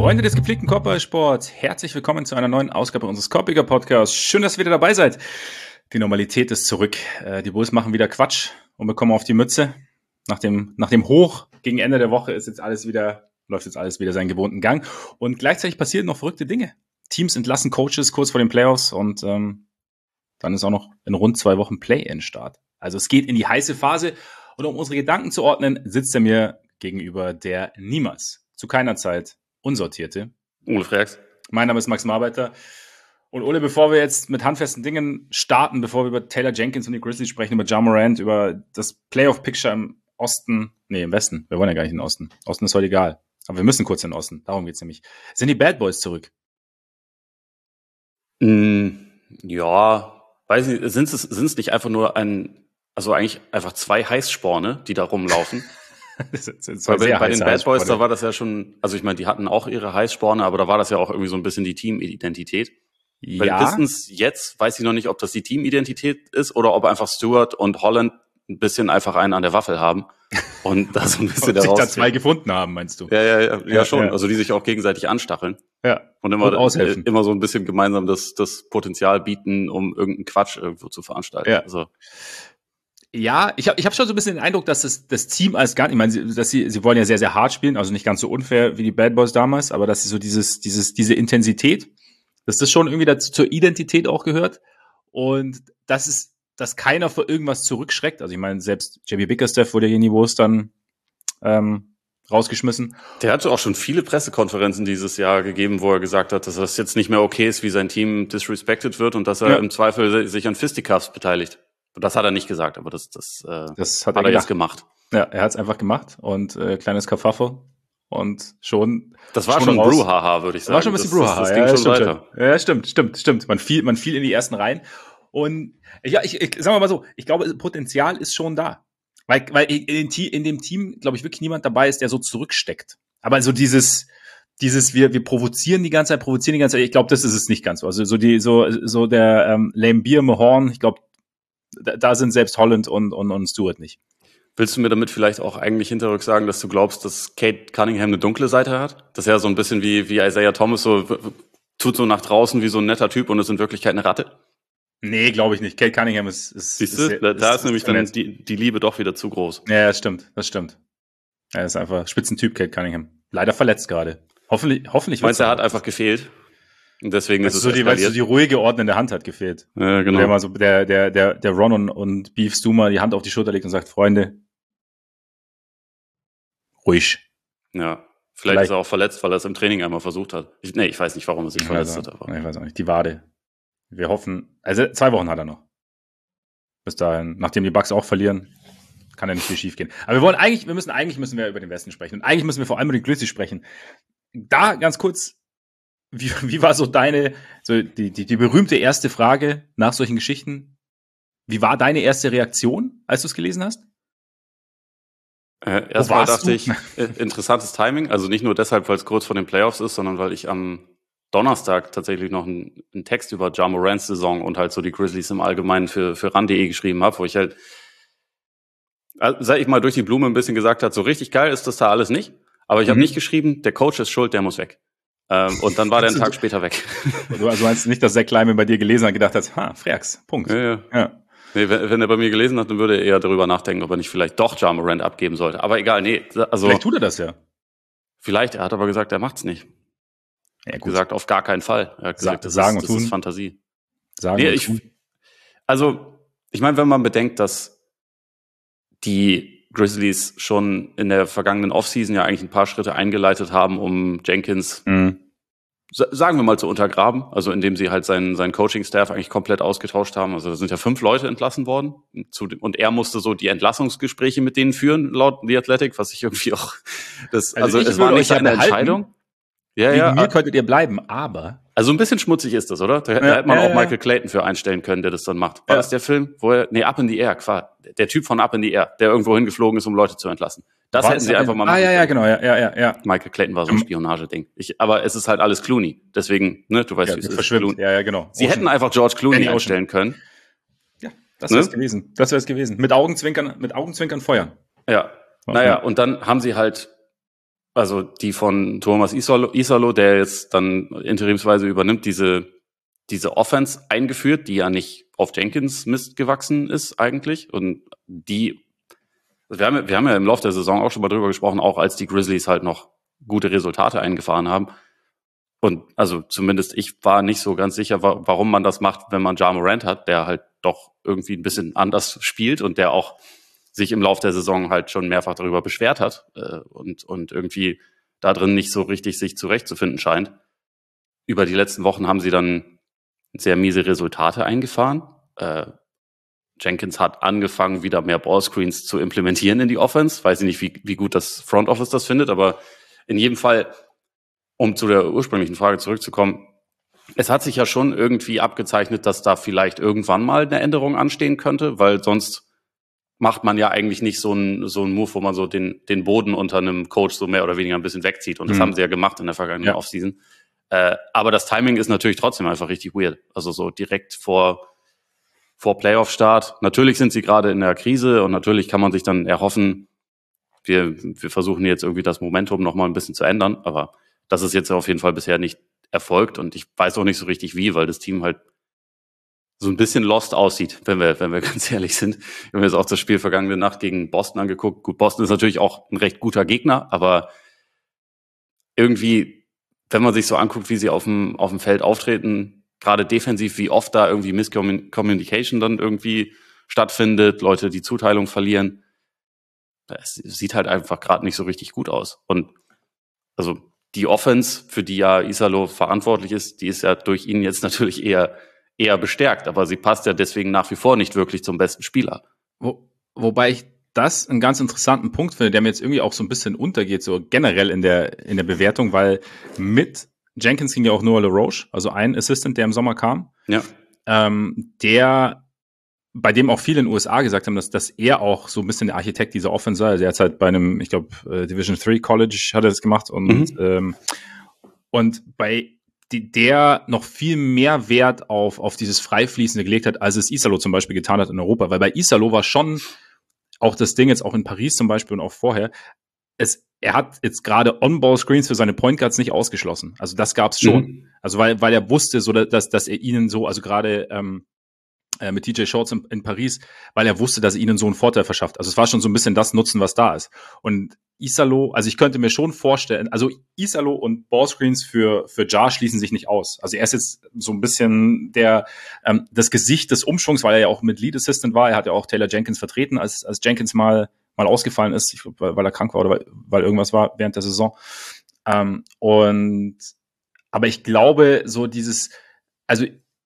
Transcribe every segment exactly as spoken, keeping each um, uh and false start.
Freunde des gepflegten Korbballsports, herzlich willkommen zu einer neuen Ausgabe unseres Korbbigger Podcasts. Schön, dass ihr wieder dabei seid. Die Normalität ist zurück. Die Bulls machen wieder Quatsch und bekommen auf die Mütze. Nach dem, nach dem Hoch gegen Ende der Woche ist jetzt alles wieder, läuft jetzt alles wieder seinen gewohnten Gang. Und gleichzeitig passieren noch verrückte Dinge. Teams entlassen Coaches kurz vor den Playoffs und ähm, dann ist auch noch in rund zwei Wochen Play-in-Start. Also es geht in die heiße Phase. Und um unsere Gedanken zu ordnen, sitzt er mir gegenüber, der niemals, zu keiner Zeit, unsortierte Ole Freaks. Mein Name ist Max Marbeiter. Und Ole, bevor wir jetzt mit handfesten Dingen starten, bevor wir über Taylor Jenkins und die Grizzlies sprechen, über Ja Morant, über das Playoff-Picture im Osten, nee, im Westen, wir wollen ja gar nicht in den Osten. Osten ist heute egal. Aber wir müssen kurz in den Osten, darum geht's nämlich. Sind die Bad Boys zurück? Mm, ja, weiß nicht, sind es, sind es nicht einfach nur ein, also eigentlich einfach zwei Heißsporne, die da rumlaufen? Das sind zwei Weil sehr bei den heiße Bad Boys, Heißsporne. da war das ja schon, also ich meine, die hatten auch ihre Heißsporne, aber da war das ja auch irgendwie so ein bisschen die Teamidentität. Bei den Ja, Pistons jetzt weiß ich noch nicht, ob das die Teamidentität ist oder ob einfach Stewart und Holland ein bisschen einfach einen an der Waffel haben und da so ein bisschen und sich da daraus. zwei gefunden haben, meinst du? Ja, ja, ja, ja, Ja, schon. ja. Also die sich auch gegenseitig anstacheln Ja, und immer, und aushelfen. äh, immer so ein bisschen gemeinsam das, das Potenzial bieten, um irgendeinen Quatsch irgendwo zu veranstalten. Ja. Also Ja, ich habe ich hab schon so ein bisschen den Eindruck, dass das, das Team als gar nicht, ich meine, sie, dass sie, sie wollen ja sehr, sehr hart spielen, also nicht ganz so unfair wie die Bad Boys damals, aber dass sie so dieses, dieses, diese Intensität, dass das schon irgendwie dazu, zur Identität auch gehört und das ist, dass keiner vor irgendwas zurückschreckt. Also ich meine, selbst J B Bickerstaff wurde ja Niveaus dann ähm, rausgeschmissen. der hatte auch schon viele Pressekonferenzen dieses Jahr gegeben, wo er gesagt hat, dass das jetzt nicht mehr okay ist, wie sein Team disrespected wird und dass er Ja. im Zweifel sich an Fisticuffs beteiligt. Das hat er nicht gesagt, aber das, das, äh, Das hat hat er er jetzt gemacht. gemacht. Ja, er hat es einfach gemacht und äh, kleines Kerfuffle und schon. Das war schon, schon raus. Brouhaha, würde ich sagen. War schon ein bisschen das, Brouhaha. Das, das ja, ging schon stimmt, weiter. Schon. Ja, stimmt, stimmt, stimmt. Man fiel, man fiel in die ersten Reihen. Und ja, ich, ich sagen wir mal so, ich glaube, Potenzial ist schon da. Weil, weil in, dem Team, in dem Team, glaube ich, wirklich niemand dabei ist, der so zurücksteckt. Aber so dieses, dieses, wir, wir provozieren die ganze Zeit, provozieren die ganze Zeit, ich glaube, das ist es nicht ganz so. Also so die, so, so der ähm, Lame Beer Mahorn, ich glaube, da, da sind selbst Holland und, und, und Stewart nicht. Willst du mir damit vielleicht auch eigentlich hinterrück sagen, dass du glaubst, dass Kate Cunningham eine dunkle Seite hat? Das ist ja so ein bisschen wie, wie Isaiah Thomas, so tut so nach draußen wie so ein netter Typ und ist in Wirklichkeit eine Ratte? Nee, glaube ich nicht. Kate Cunningham ist, ist Siehst ist, du, da, da ist, ist nämlich dann nett. die, die Liebe doch wieder zu groß. Ja, das stimmt, das stimmt. Er ist einfach Spitzentyp, Kate Cunningham. Leider verletzt gerade. Hoffentlich, hoffentlich. Meinst du, er hat einfach gefehlt? Und deswegen weißt ist es so die, weil so die ruhige ordnende Hand hat gefehlt. Ja, genau. Der mal so, der, der, der, der Ron und, und Beef Stuma die Hand auf die Schulter legt und sagt, Freunde, ruhig. Ja. Vielleicht, Vielleicht ist er auch verletzt, weil er es im Training einmal versucht hat. Ich, nee, ich weiß nicht, warum er sich ich verletzt weiß, hat. Aber. Ich weiß auch nicht. Die Wade. Wir hoffen, also zwei Wochen hat er noch. Bis dahin, nachdem die Bucks auch verlieren, kann ja nicht viel schief gehen. Aber wir wollen eigentlich, wir müssen eigentlich müssen wir über den Westen sprechen. Und eigentlich müssen wir vor allem über die Grizzlies sprechen. Da ganz kurz, wie, wie war so deine, so die, die, die berühmte erste Frage nach solchen Geschichten? Wie war deine erste Reaktion, als du es gelesen hast? Äh, erstmal dachte du? ich, äh, interessantes Timing. Also nicht nur deshalb, weil es kurz vor den Playoffs ist, sondern weil ich am Donnerstag tatsächlich noch einen, einen Text über Ja Morants Saison und halt so die Grizzlies im Allgemeinen für, für ran punkt de geschrieben habe, wo ich halt, also, sag ich mal, durch die Blume ein bisschen gesagt hat, so richtig geil ist das da alles nicht. Aber ich habe Mhm. nicht geschrieben, der Coach ist schuld, der muss weg. Ähm, und dann war der einen Tag später weg. Du also meinst nicht, dass Zach Kleiman bei dir gelesen hat und gedacht hat, ha, Freaks, Punkt. Ja, ja. Ja. Nee, wenn, wenn er bei mir gelesen hat, dann würde er eher darüber nachdenken, ob er nicht vielleicht doch Ja Morant abgeben sollte. Aber egal, nee. Also Vielleicht tut er das ja. Vielleicht, er hat aber gesagt, er macht's nicht. Ja, Er hat gut. gesagt, auf gar keinen Fall. Er hat Sa- gesagt, das, sagen ist, und das tun. ist Fantasie. Sagen Nee, und ich, tun. also, ich meine, wenn man bedenkt, dass die Grizzlies schon in der vergangenen Offseason ja eigentlich ein paar Schritte eingeleitet haben, um Jenkins, Mhm. sa- sagen wir mal, zu untergraben, also indem sie halt seinen, seinen Coaching-Staff eigentlich komplett ausgetauscht haben. Also da sind ja fünf Leute entlassen worden. Zu dem- Und er musste so die Entlassungsgespräche mit denen führen, laut The Athletic, was ich irgendwie auch, das, Also also, ich es würde war euch nicht ja seine behalten. Entscheidung. Ja, Wegen ja, mir könntet ihr bleiben, aber also ein bisschen schmutzig ist das, oder? Da, da Ja, hätte man ja, auch ja. Michael Clayton für einstellen können, der das dann macht. War Ja. das der Film, wo er, nee, Up in the Air, Quatsch. Der Typ von Up in the Air, der irgendwo hingeflogen ist, um Leute zu entlassen. Das War hätten es sie aber- einfach mal Ah, machen ja, ja, können. genau, ja, ja, ja, ja. Michael Clayton war so ein Ähm, Spionageding. Ich, aber es ist halt alles Clooney. Deswegen, ne, du weißt, Ja, wie es ist. verschwimmt. Clooney. Ja, ja, genau. Sie Ocean. hätten einfach George Clooney Danny Ocean. einstellen können. Ja, das Ne? wäre es gewesen. Das wäre es gewesen. Mit Augenzwinkern, mit Augenzwinkern feuern. Ja. Okay. Naja, und dann haben sie halt Also die von Thomas Isalo, Isalo, der jetzt dann interimsweise übernimmt, diese, diese Offense eingeführt, die ja nicht auf Jenkins Mist gewachsen ist eigentlich. Und die, wir haben, wir haben ja im Laufe der Saison auch schon mal drüber gesprochen, auch als die Grizzlies halt noch gute Resultate eingefahren haben. Und also zumindest ich war nicht so ganz sicher, warum man das macht, wenn man Ja Morant hat, der halt doch irgendwie ein bisschen anders spielt und der auch sich im Laufe der Saison halt schon mehrfach darüber beschwert hat äh, und, und irgendwie da drin nicht so richtig sich zurechtzufinden scheint. Über die letzten Wochen haben sie dann sehr miese Resultate eingefahren. Äh, Jenkins hat angefangen, wieder mehr Ballscreens zu implementieren in die Offense. Weiß ich nicht, wie, wie gut das Front Office das findet, aber in jedem Fall, um zu der ursprünglichen Frage zurückzukommen, es hat sich ja schon irgendwie abgezeichnet, dass da vielleicht irgendwann mal eine Änderung anstehen könnte, weil sonst macht man ja eigentlich nicht so einen so einen Move, wo man so den den Boden unter einem Coach so mehr oder weniger ein bisschen wegzieht. Und das mhm. haben sie ja gemacht in der vergangenen ja. Offseason. Äh, aber das Timing ist natürlich trotzdem einfach richtig weird. Also so direkt vor vor Playoff-Start. Natürlich sind sie gerade in der Krise und natürlich kann man sich dann erhoffen, wir wir versuchen jetzt irgendwie das Momentum noch mal ein bisschen zu ändern. Aber das ist jetzt auf jeden Fall bisher nicht erfolgt und ich weiß auch nicht so richtig wie, weil das Team halt so ein bisschen lost aussieht, wenn wir, wenn wir ganz ehrlich sind. Ich habe mir jetzt auch das Spiel vergangene Nacht gegen Boston angeguckt. Gut, Boston ist natürlich auch ein recht guter Gegner, aber irgendwie, wenn man sich so anguckt, wie sie auf dem, auf dem Feld auftreten, gerade defensiv, wie oft da irgendwie Miscommunication dann irgendwie stattfindet, Leute die Zuteilung verlieren, es sieht halt einfach gerade nicht so richtig gut aus. Und also die Offense, für die ja Isalo verantwortlich ist, die ist ja durch ihn jetzt natürlich eher eher bestärkt, aber sie passt ja deswegen nach wie vor nicht wirklich zum besten Spieler. Wo, wobei ich das einen ganz interessanten Punkt finde, der mir jetzt irgendwie auch so ein bisschen untergeht, so generell in der in der Bewertung, weil mit Jenkins ging ja auch Noah LaRoche, also ein Assistant, der im Sommer kam, ja. ähm, der bei dem auch viele in den U S A gesagt haben, dass, dass er auch so ein bisschen der Architekt dieser Offense war. Also er hat halt bei einem, ich glaube, Division drei College hat er das gemacht und mhm. ähm, und bei die, der noch viel mehr Wert auf, auf dieses Freifließende gelegt hat, als es Isalo zum Beispiel getan hat in Europa. Weil bei Isalo war schon auch das Ding jetzt auch in Paris zum Beispiel und auch vorher, es, er hat jetzt gerade On-Ball-Screens für seine Point Guards nicht ausgeschlossen. Also das gab's schon. Mhm. Also weil, weil er wusste, so dass, dass er ihnen so, also gerade ähm, mit T J Shorts in, in Paris, weil er wusste, dass er ihnen so einen Vorteil verschafft. Also es war schon so ein bisschen das Nutzen, was da ist. Und Isalo, also ich könnte mir schon vorstellen, also Isalo und Ballscreens für für Ja schließen sich nicht aus. Also er ist jetzt so ein bisschen der ähm, das Gesicht des Umschwungs, weil er ja auch mit Lead Assistant war. Er hat ja auch Taylor Jenkins vertreten, als als Jenkins mal mal ausgefallen ist, ich glaube, weil, weil er krank war oder weil, weil irgendwas war während der Saison. Ähm, und aber ich glaube, so dieses, also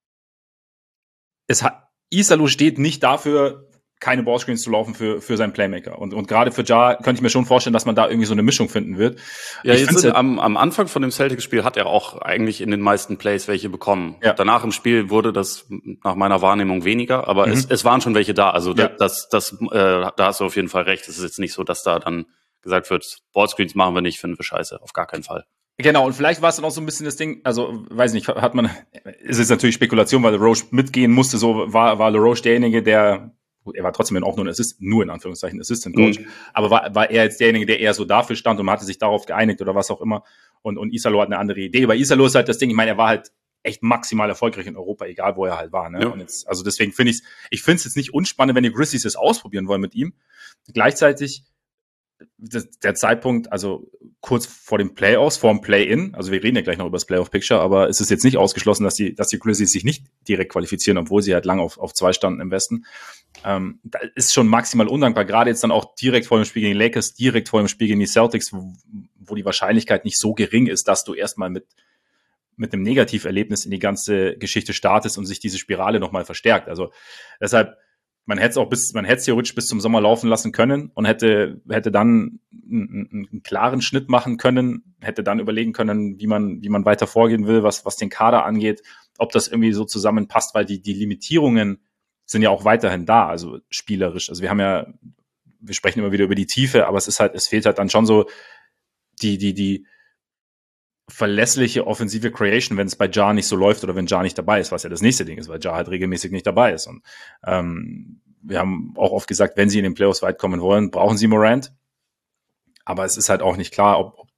es hat Isalo steht nicht dafür, keine Ballscreens zu laufen für für seinen Playmaker. Und und gerade für Ja könnte ich mir schon vorstellen, dass man da irgendwie so eine Mischung finden wird. Ja, ich jetzt in, am, am Anfang von dem Celtics-Spiel hat er auch eigentlich in den meisten Plays welche bekommen. Ja. Danach im Spiel wurde das nach meiner Wahrnehmung weniger, aber mhm. es, es waren schon welche da. Also ja. das, das, äh, da hast du auf jeden Fall recht. Es ist jetzt nicht so, dass da dann gesagt wird, Ballscreens machen wir nicht, finden wir scheiße. Auf gar keinen Fall. Genau, und vielleicht war es dann auch so ein bisschen das Ding, also, weiß nicht, hat man, es ist natürlich Spekulation, weil LaRoche mitgehen musste, so war, war LaRoche derjenige, der, gut, er war trotzdem auch nur ein Assistant, nur in Anführungszeichen Assistant Coach, mhm. aber war, war er jetzt derjenige, der eher so dafür stand und man hatte sich darauf geeinigt oder was auch immer und, und Isalo hat eine andere Idee. Bei Isalo ist halt das Ding, ich meine, er war halt echt maximal erfolgreich in Europa, egal wo er halt war, ne? Ja. Und jetzt, also deswegen finde ich ich finde es jetzt nicht unspannend, wenn die Grizzlies es ausprobieren wollen mit ihm. Gleichzeitig, der Zeitpunkt, also kurz vor den Playoffs, vor dem Play-In, also wir reden ja gleich noch über das Playoff-Picture, aber es ist jetzt nicht ausgeschlossen, dass die, dass die Grizzlies sich nicht direkt qualifizieren, obwohl sie halt lang auf, auf zwei standen im Westen. Ähm, da ist schon maximal undankbar, gerade jetzt dann auch direkt vor dem Spiel gegen die Lakers, direkt vor dem Spiel gegen die Celtics, wo, wo die Wahrscheinlichkeit nicht so gering ist, dass du erstmal mit, mit einem Negativerlebnis in die ganze Geschichte startest und sich diese Spirale nochmal verstärkt. Also deshalb, man hätte es auch bis, man hätte es theoretisch bis zum Sommer laufen lassen können und hätte, hätte dann einen, einen, einen klaren Schnitt machen können, hätte dann überlegen können, wie man, wie man weiter vorgehen will, was, was den Kader angeht, ob das irgendwie so zusammenpasst, weil die, die Limitierungen sind ja auch weiterhin da, also spielerisch. Also wir haben ja, wir sprechen immer wieder über die Tiefe, aber es ist halt, es fehlt halt dann schon so die, die, die verlässliche offensive Creation, wenn es bei Ja nicht so läuft oder wenn Ja nicht dabei ist, was ja das nächste Ding ist, weil Ja halt regelmäßig nicht dabei ist. Und ähm, wir haben auch oft gesagt, wenn sie in den Playoffs weit kommen wollen, brauchen sie Morant. Aber es ist halt auch nicht klar, ob,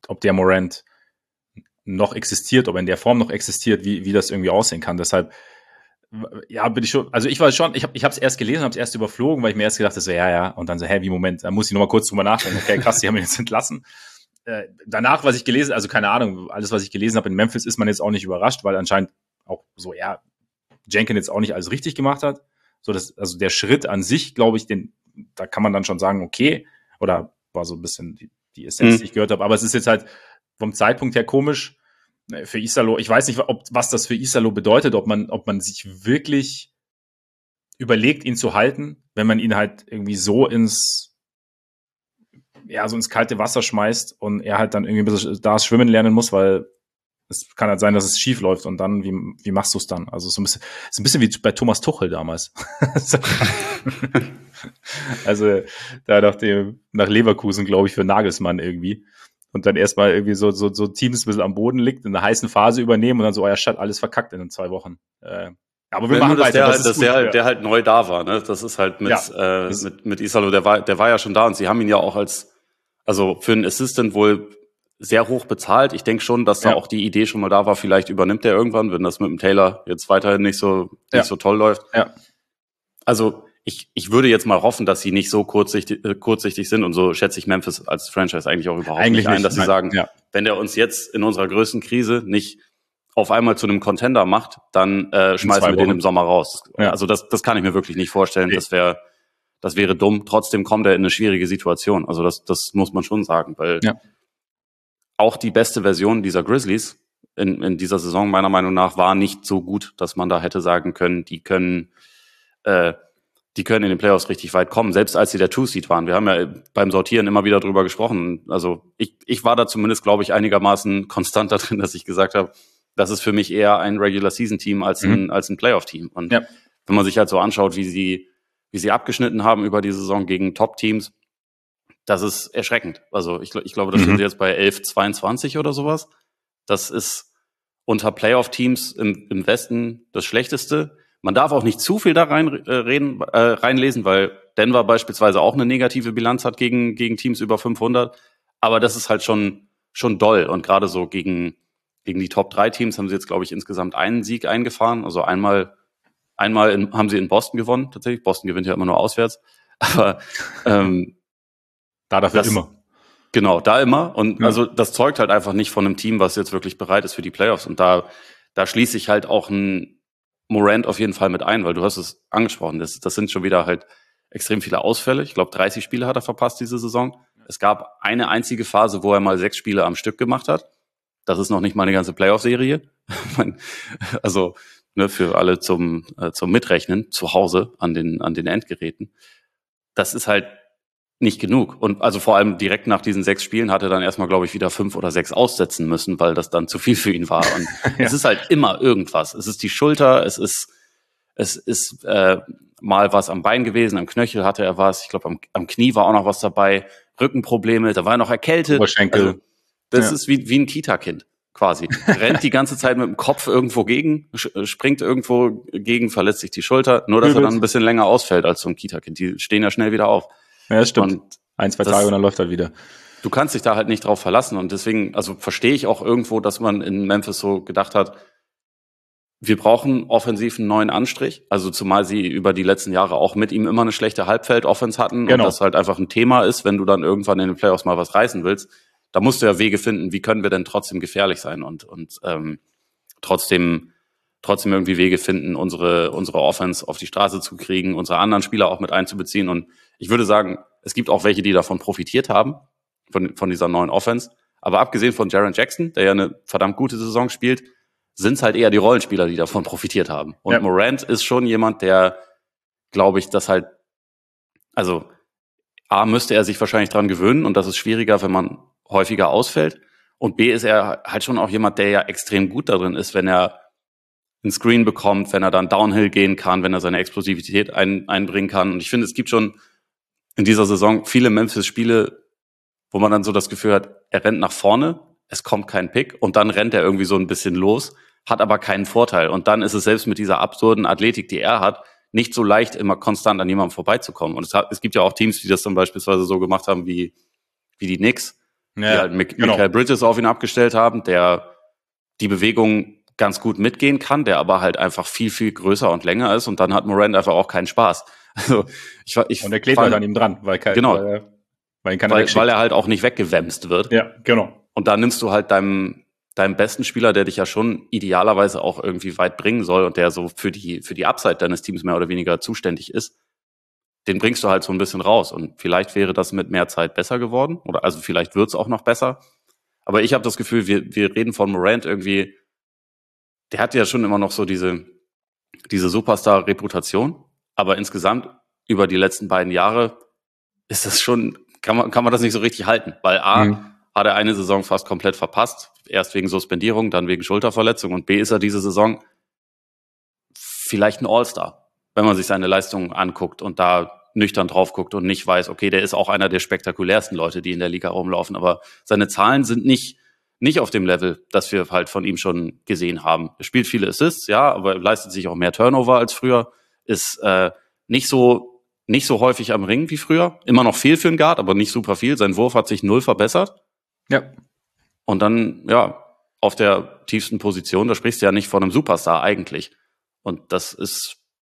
ob der Morant noch existiert, ob er in der Form noch existiert, wie, wie das irgendwie aussehen kann. Deshalb, ja, bin ich schon, also ich war schon, ich habe ich es erst gelesen, habe es erst überflogen, weil ich mir erst gedacht habe, so, ja, ja, und dann so, hä, wie, Moment, da muss ich nochmal kurz drüber nachdenken, okay, krass, die haben ihn jetzt entlassen. Äh, danach, was ich gelesen, also keine Ahnung, alles, was ich gelesen habe in Memphis, ist man jetzt auch nicht überrascht, weil anscheinend auch so, ja, Jenkins jetzt auch nicht alles richtig gemacht hat. So, das, also der Schritt an sich, glaube ich, den, da kann man dann schon sagen, okay, oder war so ein bisschen die, die Essenz, mhm. die ich gehört habe, aber es ist jetzt halt vom Zeitpunkt her komisch, für Isalo, ich weiß nicht, ob, was das für Isalo bedeutet, ob man, ob man sich wirklich überlegt, ihn zu halten, wenn man ihn halt irgendwie so ins, ja, so ins kalte Wasser schmeißt und er halt dann irgendwie ein bisschen da schwimmen lernen muss, weil es kann halt sein, dass es schief läuft und dann, wie, wie machst du es dann? Also so ein bisschen, ist ein bisschen wie bei Thomas Tuchel damals. Also da nach dem, nach Leverkusen, glaube ich, für Nagelsmann irgendwie. Und dann erstmal irgendwie so, so, so Teams ein bisschen am Boden liegt, in einer heißen Phase übernehmen und dann so, oh ja, Stadt, alles verkackt in den zwei Wochen. Äh, aber wir Wenn machen nur, dass weiter. Der, das halt, ist dass gut, der, halt, ja. der halt neu da war, ne? Das ist halt mit, ja, äh, mit, mit Isalo, der war, der war ja schon da und sie haben ihn ja auch als, also für einen Assistant wohl sehr hoch bezahlt. Ich denke schon, dass da ja. auch die Idee schon mal da war, vielleicht übernimmt er irgendwann, wenn das mit dem Taylor jetzt weiterhin nicht so, nicht ja. so toll läuft. Ja. Also, Ich, ich würde jetzt mal hoffen, dass sie nicht so kurzsichtig, äh, kurzsichtig sind und so schätze ich Memphis als Franchise eigentlich auch überhaupt eigentlich nicht ein, nicht, dass sie nein. sagen, ja. wenn der uns jetzt in unserer größten Krise nicht auf einmal zu einem Contender macht, dann äh, schmeißen wir Wochen. den im Sommer raus. Ja. Also das, das kann ich mir wirklich nicht vorstellen. Nee. Das wäre, das wäre dumm. Trotzdem kommt er in eine schwierige Situation. Also das, das muss man schon sagen, weil ja. auch die beste Version dieser Grizzlies in, in dieser Saison meiner Meinung nach war nicht so gut, dass man da hätte sagen können, die können äh, die können in den Playoffs richtig weit kommen, selbst als sie der Two-Seed waren. Wir haben ja beim Sortieren immer wieder drüber gesprochen. Also ich, ich war da zumindest, glaube ich, einigermaßen konstant da drin, dass ich gesagt habe, das ist für mich eher ein Regular-Season-Team als ein, mhm. als ein Playoff-Team. Und ja. wenn man sich halt so anschaut, wie sie, wie sie abgeschnitten haben über die Saison gegen Top-Teams, das ist erschreckend. Also ich, ich glaube, das sind mhm. jetzt bei elf zweiundzwanzig oder sowas. Das ist unter Playoff-Teams im, im Westen das Schlechteste. Man darf auch nicht zu viel da rein, äh, reden, äh, reinlesen, weil Denver beispielsweise auch eine negative Bilanz hat gegen, gegen Teams über fünfhundert. Aber das ist halt schon, schon doll. Und gerade so gegen, gegen die Top drei Teams haben sie jetzt, glaube ich, insgesamt einen Sieg eingefahren. Also einmal, einmal in, haben sie in Boston gewonnen, tatsächlich. Boston gewinnt ja immer nur auswärts. Aber ähm, da dafür das, immer. Genau, da immer. Und ja. also das zeugt halt einfach nicht von einem Team, was jetzt wirklich bereit ist für die Playoffs. Und da, da schließe ich halt auch ein Morant auf jeden Fall mit ein, weil du hast es angesprochen, das, das sind schon wieder halt extrem viele Ausfälle. Ich glaube, dreißig Spiele hat er verpasst diese Saison. Es gab eine einzige Phase, wo er mal sechs Spiele am Stück gemacht hat. Das ist noch nicht mal eine ganze Playoff-Serie. Also ne, für alle zum, äh, zum Mitrechnen zu Hause an den, an den Endgeräten. Das ist halt nicht genug. Und also vor allem direkt nach diesen sechs Spielen hat er dann erstmal, glaube ich, wieder fünf oder sechs aussetzen müssen, weil das dann zu viel für ihn war. Und ja. es ist halt immer irgendwas. Es ist die Schulter, es ist es ist äh, mal was am Bein gewesen, am Knöchel hatte er was, ich glaube am, am Knie war auch noch was dabei, Rückenprobleme, da war er noch erkältet. Oberschenkel. Also, das ja. ist wie, wie ein Kita-Kind quasi. Rennt die ganze Zeit mit dem Kopf irgendwo gegen, springt irgendwo gegen, verletzt sich die Schulter, nur dass er dann ein bisschen länger ausfällt als so ein Kita-Kind. Die stehen ja schnell wieder auf. Ja, das stimmt. Und ein, zwei Tage und dann läuft er wieder. Du kannst dich da halt nicht drauf verlassen und deswegen, also verstehe ich auch irgendwo, dass man in Memphis so gedacht hat, wir brauchen offensiv einen neuen Anstrich, also zumal sie über die letzten Jahre auch mit ihm immer eine schlechte Halbfeld-Offense hatten genau. und das halt einfach ein Thema ist, wenn du dann irgendwann in den Playoffs mal was reißen willst, da musst du ja Wege finden, wie können wir denn trotzdem gefährlich sein und und ähm, trotzdem trotzdem irgendwie Wege finden, unsere unsere Offense auf die Straße zu kriegen, unsere anderen Spieler auch mit einzubeziehen und ich würde sagen, es gibt auch welche, die davon profitiert haben, von von dieser neuen Offense, aber abgesehen von Jaren Jackson, der ja eine verdammt gute Saison spielt, sind es halt eher die Rollenspieler, die davon profitiert haben. Und ja. Morant ist schon jemand, der, glaube ich, das halt, also A, müsste er sich wahrscheinlich dran gewöhnen und das ist schwieriger, wenn man häufiger ausfällt. Und B, ist er halt schon auch jemand, der ja extrem gut darin ist, wenn er einen Screen bekommt, wenn er dann Downhill gehen kann, wenn er seine Explosivität ein, einbringen kann. Und ich finde, es gibt schon in dieser Saison viele Memphis-Spiele, wo man dann so das Gefühl hat, er rennt nach vorne, es kommt kein Pick und dann rennt er irgendwie so ein bisschen los, hat aber keinen Vorteil. Und dann ist es selbst mit dieser absurden Athletik, die er hat, nicht so leicht, immer konstant an jemandem vorbeizukommen. Und es, hat, es gibt ja auch Teams, die das dann beispielsweise so gemacht haben wie, wie die Knicks, ja, die halt Mik- genau. Mikal Bridges auf ihn abgestellt haben, der die Bewegung ganz gut mitgehen kann, der aber halt einfach viel, viel größer und länger ist und dann hat Morant einfach auch keinen Spaß. Also ich, ich Und er klebt halt an ihm dran, weil, kein, genau, weil, er, weil, ihn keiner weil, weil er halt auch nicht weggewämst wird. Ja, genau. Und da nimmst du halt deinem, deinem besten Spieler, der dich ja schon idealerweise auch irgendwie weit bringen soll und der so für die, für die Upside deines Teams mehr oder weniger zuständig ist, den bringst du halt so ein bisschen raus. Und vielleicht wäre das mit mehr Zeit besser geworden. Oder also vielleicht wird's auch noch besser. Aber ich habe das Gefühl, wir, wir reden von Morant irgendwie, der hat ja schon immer noch so diese, diese Superstar-Reputation. Aber insgesamt über die letzten beiden Jahre ist das schon, kann man, kann man das nicht so richtig halten. Weil A, mhm. hat er eine Saison fast komplett verpasst. Erst wegen Suspendierung, dann wegen Schulterverletzung. Und B, ist er diese Saison vielleicht ein All-Star, wenn man sich seine Leistungen anguckt und da nüchtern drauf guckt und nicht weiß, okay, der ist auch einer der spektakulärsten Leute, die in der Liga rumlaufen. Aber seine Zahlen sind nicht nicht auf dem Level, das wir halt von ihm schon gesehen haben. Er spielt viele Assists, ja, aber er leistet sich auch mehr Turnover als früher. Ist äh, nicht so nicht so häufig am Ring wie früher. Immer noch viel für einen Guard, aber nicht super viel. Sein Wurf hat sich null verbessert. Ja. Und dann, ja, auf der tiefsten Position, da sprichst du ja nicht von einem Superstar eigentlich. Und das ist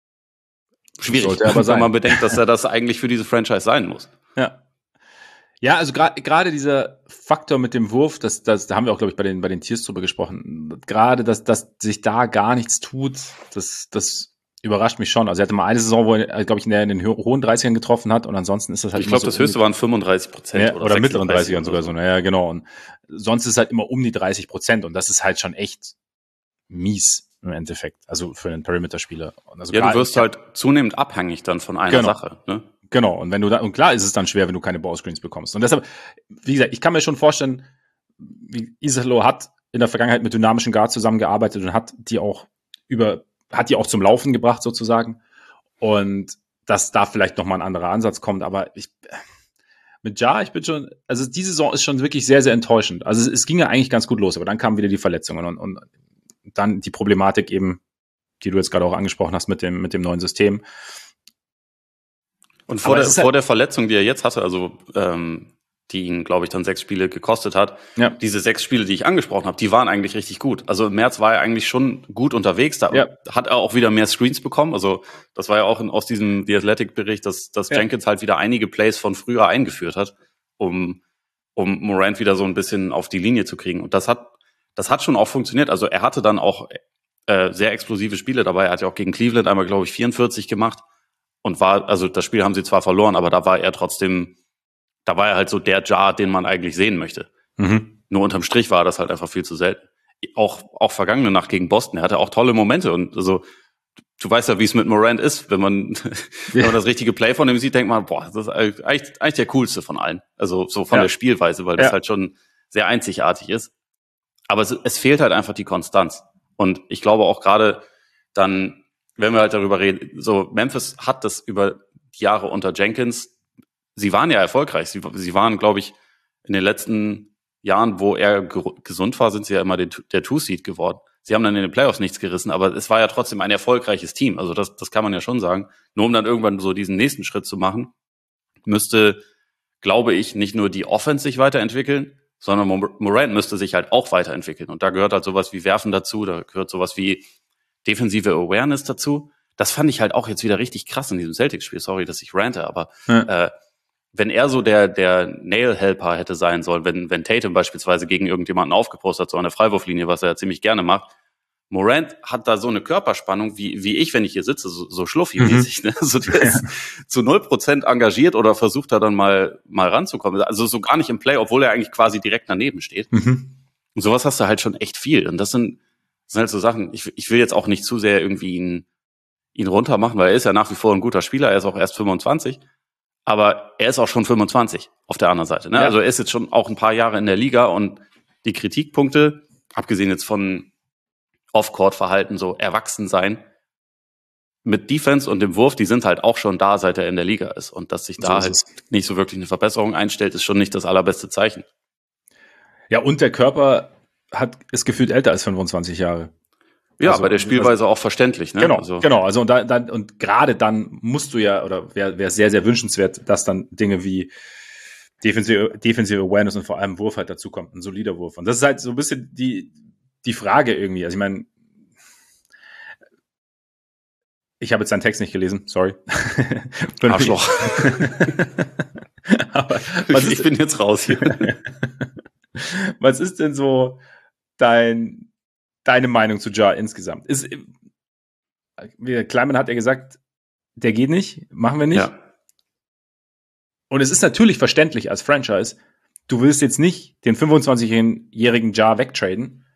schwierig, aber wenn sein. man bedenkt, dass er das eigentlich für diese Franchise sein muss. Ja. Ja, also gerade gerade dieser Faktor mit dem Wurf, das, das, da haben wir auch, glaube ich, bei den bei den Tiers drüber gesprochen. Gerade, dass, dass sich da gar nichts tut, das, das überrascht mich schon. Also er hatte mal eine Saison, wo er, glaube ich, in, der, in den hohen dreißigern getroffen hat und ansonsten ist das halt ich glaube, so das höchste waren fünfunddreißig Prozent ja, oder, oder mittleren dreißigern sogar so. Naja, genau. Und sonst ist es halt immer um die dreißig Prozent und das ist halt schon echt mies im Endeffekt. Also für einen Perimeter-Spieler. Also ja, du wirst halt zunehmend abhängig dann von einer genau. Sache, ne? Genau, und wenn du da, und klar ist es dann schwer, wenn du keine Ballscreens bekommst. Und deshalb, wie gesagt, ich kann mir schon vorstellen, Iserlohn hat in der Vergangenheit mit dynamischen Guards zusammengearbeitet und hat die auch über, hat die auch zum Laufen gebracht sozusagen. Und dass da vielleicht nochmal ein anderer Ansatz kommt, aber ich, mit Ja, ich bin schon, also diese Saison ist schon wirklich sehr, sehr enttäuschend. Also es, es ging ja eigentlich ganz gut los, aber dann kamen wieder die Verletzungen und, und dann die Problematik eben, die du jetzt gerade auch angesprochen hast mit dem, mit dem neuen System. Und vor, der, vor halt der Verletzung, die er jetzt hatte, also ähm, die ihn, glaube ich, dann sechs Spiele gekostet hat, ja. diese sechs Spiele, die ich angesprochen habe, die waren eigentlich richtig gut. Also im März war er eigentlich schon gut unterwegs. Da ja. hat er auch wieder mehr Screens bekommen. Also das war ja auch in, aus diesem The Athletic-Bericht, dass, dass ja. Jenkins halt wieder einige Plays von früher eingeführt hat, um, um Morant wieder so ein bisschen auf die Linie zu kriegen. Und das hat, das hat schon auch funktioniert. Also er hatte dann auch äh, sehr explosive Spiele dabei. Er hat ja auch gegen Cleveland einmal, glaube ich, vierundvierzig gemacht. Und war, also das Spiel haben sie zwar verloren, aber da war er trotzdem, da war er halt so der Jar, den man eigentlich sehen möchte. Mhm. Nur unterm Strich war das halt einfach viel zu selten. Auch, auch vergangene Nacht gegen Boston, er hatte auch tolle Momente und also, du weißt ja, wie es mit Morant ist, wenn man, ja. wenn man das richtige Play von ihm sieht, denkt man, boah, das ist eigentlich, eigentlich der coolste von allen. Also, so von ja. der Spielweise, weil das ja. halt schon sehr einzigartig ist. Aber es, es fehlt halt einfach die Konstanz. Und ich glaube auch gerade dann, wenn wir halt darüber reden, so Memphis hat das über die Jahre unter Jenkins, sie waren ja erfolgreich, sie, sie waren, glaube ich, in den letzten Jahren, wo er ge- gesund war, sind sie ja immer den, der Two-Seed geworden. Sie haben dann in den Playoffs nichts gerissen, aber es war ja trotzdem ein erfolgreiches Team, also das, das kann man ja schon sagen. Nur um dann irgendwann so diesen nächsten Schritt zu machen, müsste, glaube ich, nicht nur die Offense sich weiterentwickeln, sondern Morant müsste sich halt auch weiterentwickeln. Und da gehört halt sowas wie Werfen dazu, da gehört sowas wie defensive Awareness dazu. Das fand ich halt auch jetzt wieder richtig krass in diesem Celtics-Spiel. Sorry, dass ich rante, aber ja. äh, wenn er so der der Nail-Helper hätte sein sollen, wenn wenn Tatum beispielsweise gegen irgendjemanden aufgepostet hat, so an der Freiwurflinie, was er ja ziemlich gerne macht, Morant hat da so eine Körperspannung, wie wie ich, wenn ich hier sitze, so, so schluffi-mäßig. Mhm. Ne? Also der ist ja. zu null Prozent engagiert oder versucht da dann mal mal ranzukommen. Also so gar nicht im Play, obwohl er eigentlich quasi direkt daneben steht. Mhm. Und sowas hast du halt schon echt viel. Und das sind Das sind halt so Sachen, ich, ich will jetzt auch nicht zu sehr irgendwie ihn, ihn runter machen, weil er ist ja nach wie vor ein guter Spieler, er ist auch erst fünfundzwanzig, aber er ist auch schon fünfundzwanzig auf der anderen Seite. Ne? Ja. Also er ist jetzt schon auch ein paar Jahre in der Liga und die Kritikpunkte, abgesehen jetzt von Off-Court-Verhalten, so erwachsen sein, mit Defense und dem Wurf, die sind halt auch schon da, seit er in der Liga ist. Und dass sich da so halt nicht so wirklich eine Verbesserung einstellt, ist schon nicht das allerbeste Zeichen. Ja, und der Körper hat ist gefühlt älter als fünfundzwanzig Jahre. Ja, also, bei der Spielweise also, auch verständlich, ne? Genau, also. genau. Also und da, dann und gerade dann musst du ja oder wäre wäre sehr sehr wünschenswert, dass dann Dinge wie defensive, defensive Awareness und vor allem Wurf halt dazu kommt, ein solider Wurf. Und das ist halt so ein bisschen die, die Frage irgendwie. Also ich meine, ich habe jetzt seinen Text nicht gelesen, sorry. Arschloch. Aber was ich ist, bin jetzt raus hier. Was ist denn so dein, deine Meinung zu Ja insgesamt? Ist, Kleiman hat ja gesagt, der geht nicht, machen wir nicht. Ja. Und es ist natürlich verständlich als Franchise, du willst jetzt nicht den fünfundzwanzigjährigen Ja wegtraden,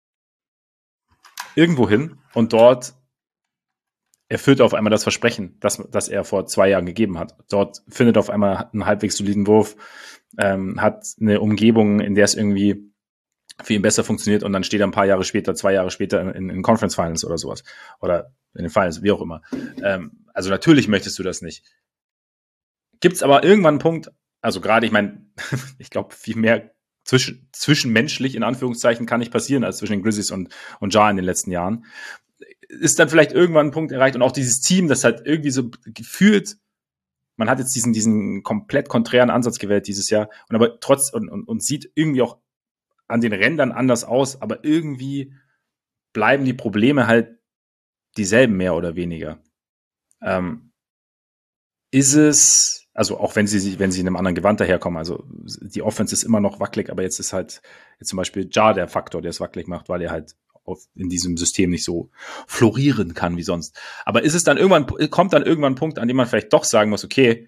irgendwo hin und dort erfüllt er auf einmal das Versprechen, das, das er vor zwei Jahren gegeben hat. Dort findet er auf einmal einen halbwegs soliden Wurf, ähm, hat eine Umgebung, in der es irgendwie für ihn besser funktioniert und dann steht er ein paar Jahre später, zwei Jahre später in, in Conference Finals oder sowas. Oder in den Finals, wie auch immer. Ähm, also natürlich möchtest du das nicht. Gibt es aber irgendwann einen Punkt, also gerade, ich meine, ich glaube, viel mehr zwischen, zwischenmenschlich in Anführungszeichen kann nicht passieren als zwischen den Grizzlies und, und Ja in den letzten Jahren. Ist dann vielleicht irgendwann ein Punkt erreicht und auch dieses Team, das halt irgendwie so gefühlt, man hat jetzt diesen, diesen komplett konträren Ansatz gewählt dieses Jahr und aber trotz und, und, und sieht irgendwie auch an den Rändern anders aus, aber irgendwie bleiben die Probleme halt dieselben mehr oder weniger. Ähm, ist es, also auch wenn sie wenn sie in einem anderen Gewand daherkommen, also die Offense ist immer noch wackelig, aber jetzt ist halt jetzt zum Beispiel Ja der Faktor, der es wackelig macht, weil er halt auf, in diesem System nicht so florieren kann wie sonst. Aber ist es dann irgendwann, kommt dann irgendwann ein Punkt, an dem man vielleicht doch sagen muss, okay,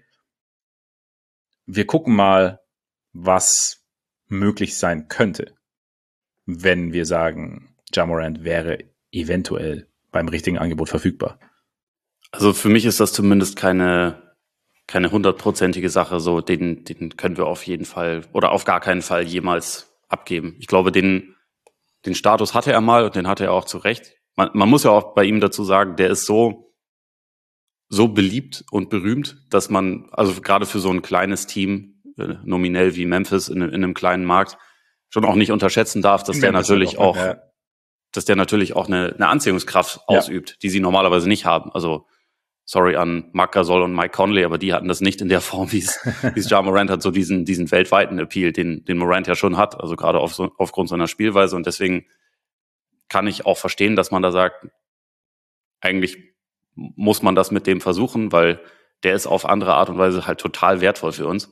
wir gucken mal, was möglich sein könnte, wenn wir sagen, Ja Morant wäre eventuell beim richtigen Angebot verfügbar. Also für mich ist das zumindest keine keine hundertprozentige Sache, so den den können wir auf jeden Fall oder auf gar keinen Fall jemals abgeben. Ich glaube, den den Status hatte er mal und den hatte er auch zu Recht. Man, man muss ja auch bei ihm dazu sagen, der ist so so beliebt und berühmt, dass man, also gerade für so ein kleines Team, äh, nominell wie Memphis in, in einem kleinen Markt, schon auch nicht unterschätzen darf, dass in der Memphis natürlich auch, ja. dass der natürlich auch eine, eine Anziehungskraft ja. ausübt, die sie normalerweise nicht haben. Also sorry an Marc Gasol und Mike Conley, aber die hatten das nicht in der Form, wie es wie es Ja Morant hat, so diesen diesen weltweiten Appeal, den den Morant ja schon hat, also gerade auf so, aufgrund seiner Spielweise. Und deswegen kann ich auch verstehen, dass man da sagt, eigentlich muss man das mit dem versuchen, weil der ist auf andere Art und Weise halt total wertvoll für uns.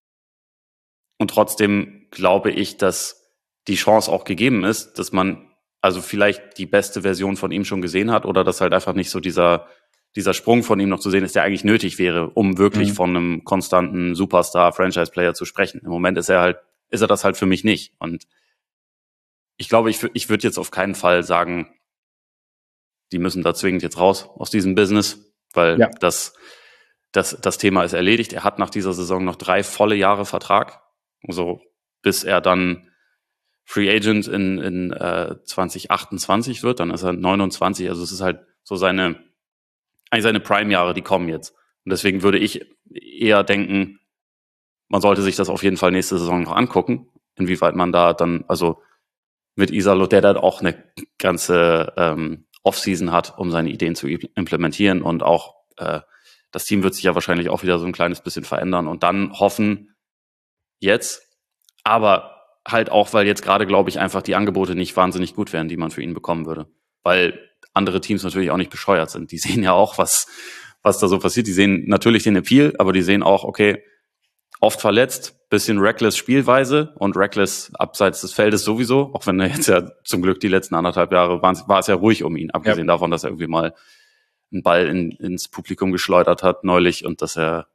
Und trotzdem glaube ich, dass die Chance auch gegeben ist, dass man also vielleicht die beste Version von ihm schon gesehen hat oder dass halt einfach nicht so dieser dieser Sprung von ihm noch zu sehen ist, der eigentlich nötig wäre, um wirklich mhm. von einem konstanten Superstar-Franchise-Player zu sprechen. Im Moment ist er halt, ist er das halt für mich nicht. Und ich glaube, ich, ich würde jetzt auf keinen Fall sagen, die müssen da zwingend jetzt raus aus diesem Business, weil ja. das, das, das Thema ist erledigt. Er hat nach dieser Saison noch drei volle Jahre Vertrag, so bis er dann Free Agent in, in äh, zwanzig achtundzwanzig wird, dann ist er neunundzwanzig. Also es ist halt so seine eigentlich seine Prime-Jahre, die kommen jetzt. Und deswegen würde ich eher denken, man sollte sich das auf jeden Fall nächste Saison noch angucken, inwieweit man da dann, also mit Isalo, der dann auch eine ganze ähm, Offseason hat, um seine Ideen zu implementieren und auch äh, das Team wird sich ja wahrscheinlich auch wieder so ein kleines bisschen verändern und dann hoffen jetzt, aber halt auch, weil jetzt gerade, glaube ich, einfach die Angebote nicht wahnsinnig gut wären, die man für ihn bekommen würde. Weil andere Teams natürlich auch nicht bescheuert sind. Die sehen ja auch, was was da so passiert. Die sehen natürlich den Appeal, aber die sehen auch, okay, oft verletzt, bisschen reckless Spielweise und reckless abseits des Feldes sowieso, auch wenn er jetzt ja zum Glück die letzten anderthalb Jahre waren, war es ja ruhig um ihn, abgesehen ja. davon, dass er irgendwie mal einen Ball in, ins Publikum geschleudert hat neulich und dass er